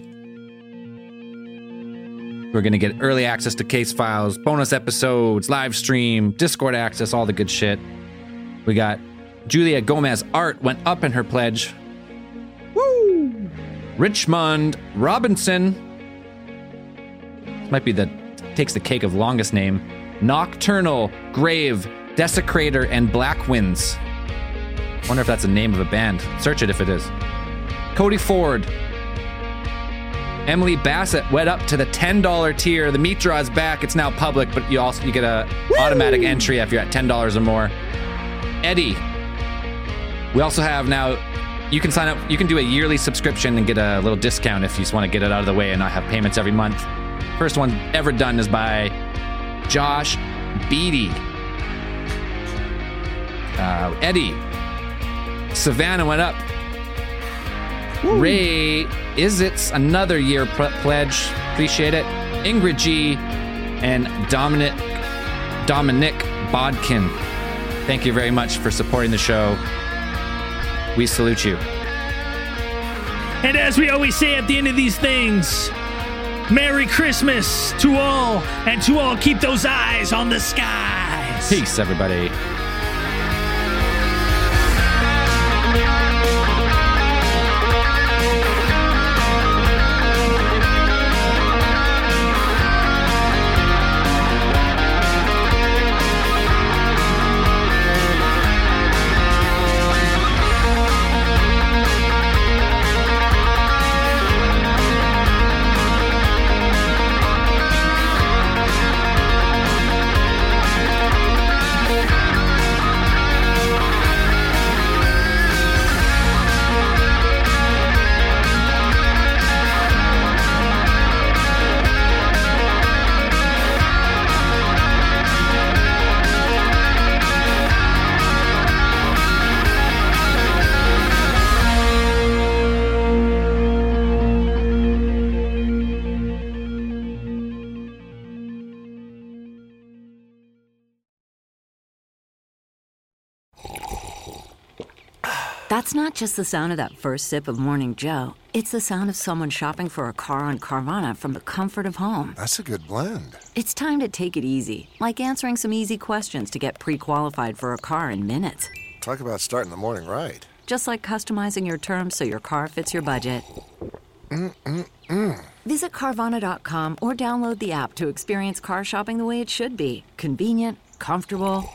we're going to get early access to case files, bonus episodes, live stream, Discord access, all the good shit. We got Julia Gomez Art went up in her pledge. Woo! Richmond Robinson. This might be takes the cake of longest name. Nocturnal, Grave, Desecrator, and Black Winds. Wonder if that's the name of a band. Search it if it is. Cody Ford. Emily Bassett went up to the $10 tier. The meat draw is back. It's now public, but you get a automatic entry if you're at $10 or more. Eddie. We also have now, you can sign up, you can do a yearly subscription and get a little discount if you just want to get it out of the way and not have payments every month. First one ever done is by Josh Beatty. Eddie. Savannah went up. Woo. Ray Izitz, another year pledge. Appreciate it. Ingrid G. And Dominic Bodkin. Thank you very much for supporting the show. We salute you. And as we always say at the end of these things, Merry Christmas to all, and to all keep those eyes on the skies. Peace, everybody. That's not just the sound of that first sip of Morning Joe. It's the sound of someone shopping for a car on Carvana from the comfort of home. That's a good blend. It's time to take it easy, like answering some easy questions to get pre-qualified for a car in minutes. Talk about starting the morning right. Just like customizing your terms so your car fits your budget. Visit Carvana.com or download the app to experience car shopping the way it should be. Convenient, comfortable.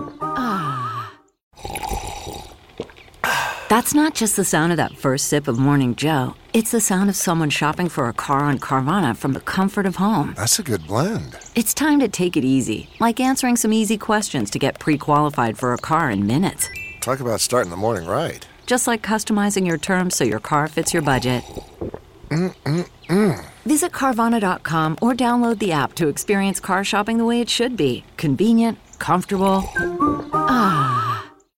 That's not just the sound of that first sip of Morning Joe. It's the sound of someone shopping for a car on Carvana from the comfort of home. That's a good blend. It's time to take it easy, like answering some easy questions to get pre-qualified for a car in minutes. Talk about starting the morning right. Just like customizing your terms so your car fits your budget. Visit Carvana.com or download the app to experience car shopping the way it should be. Convenient, comfortable.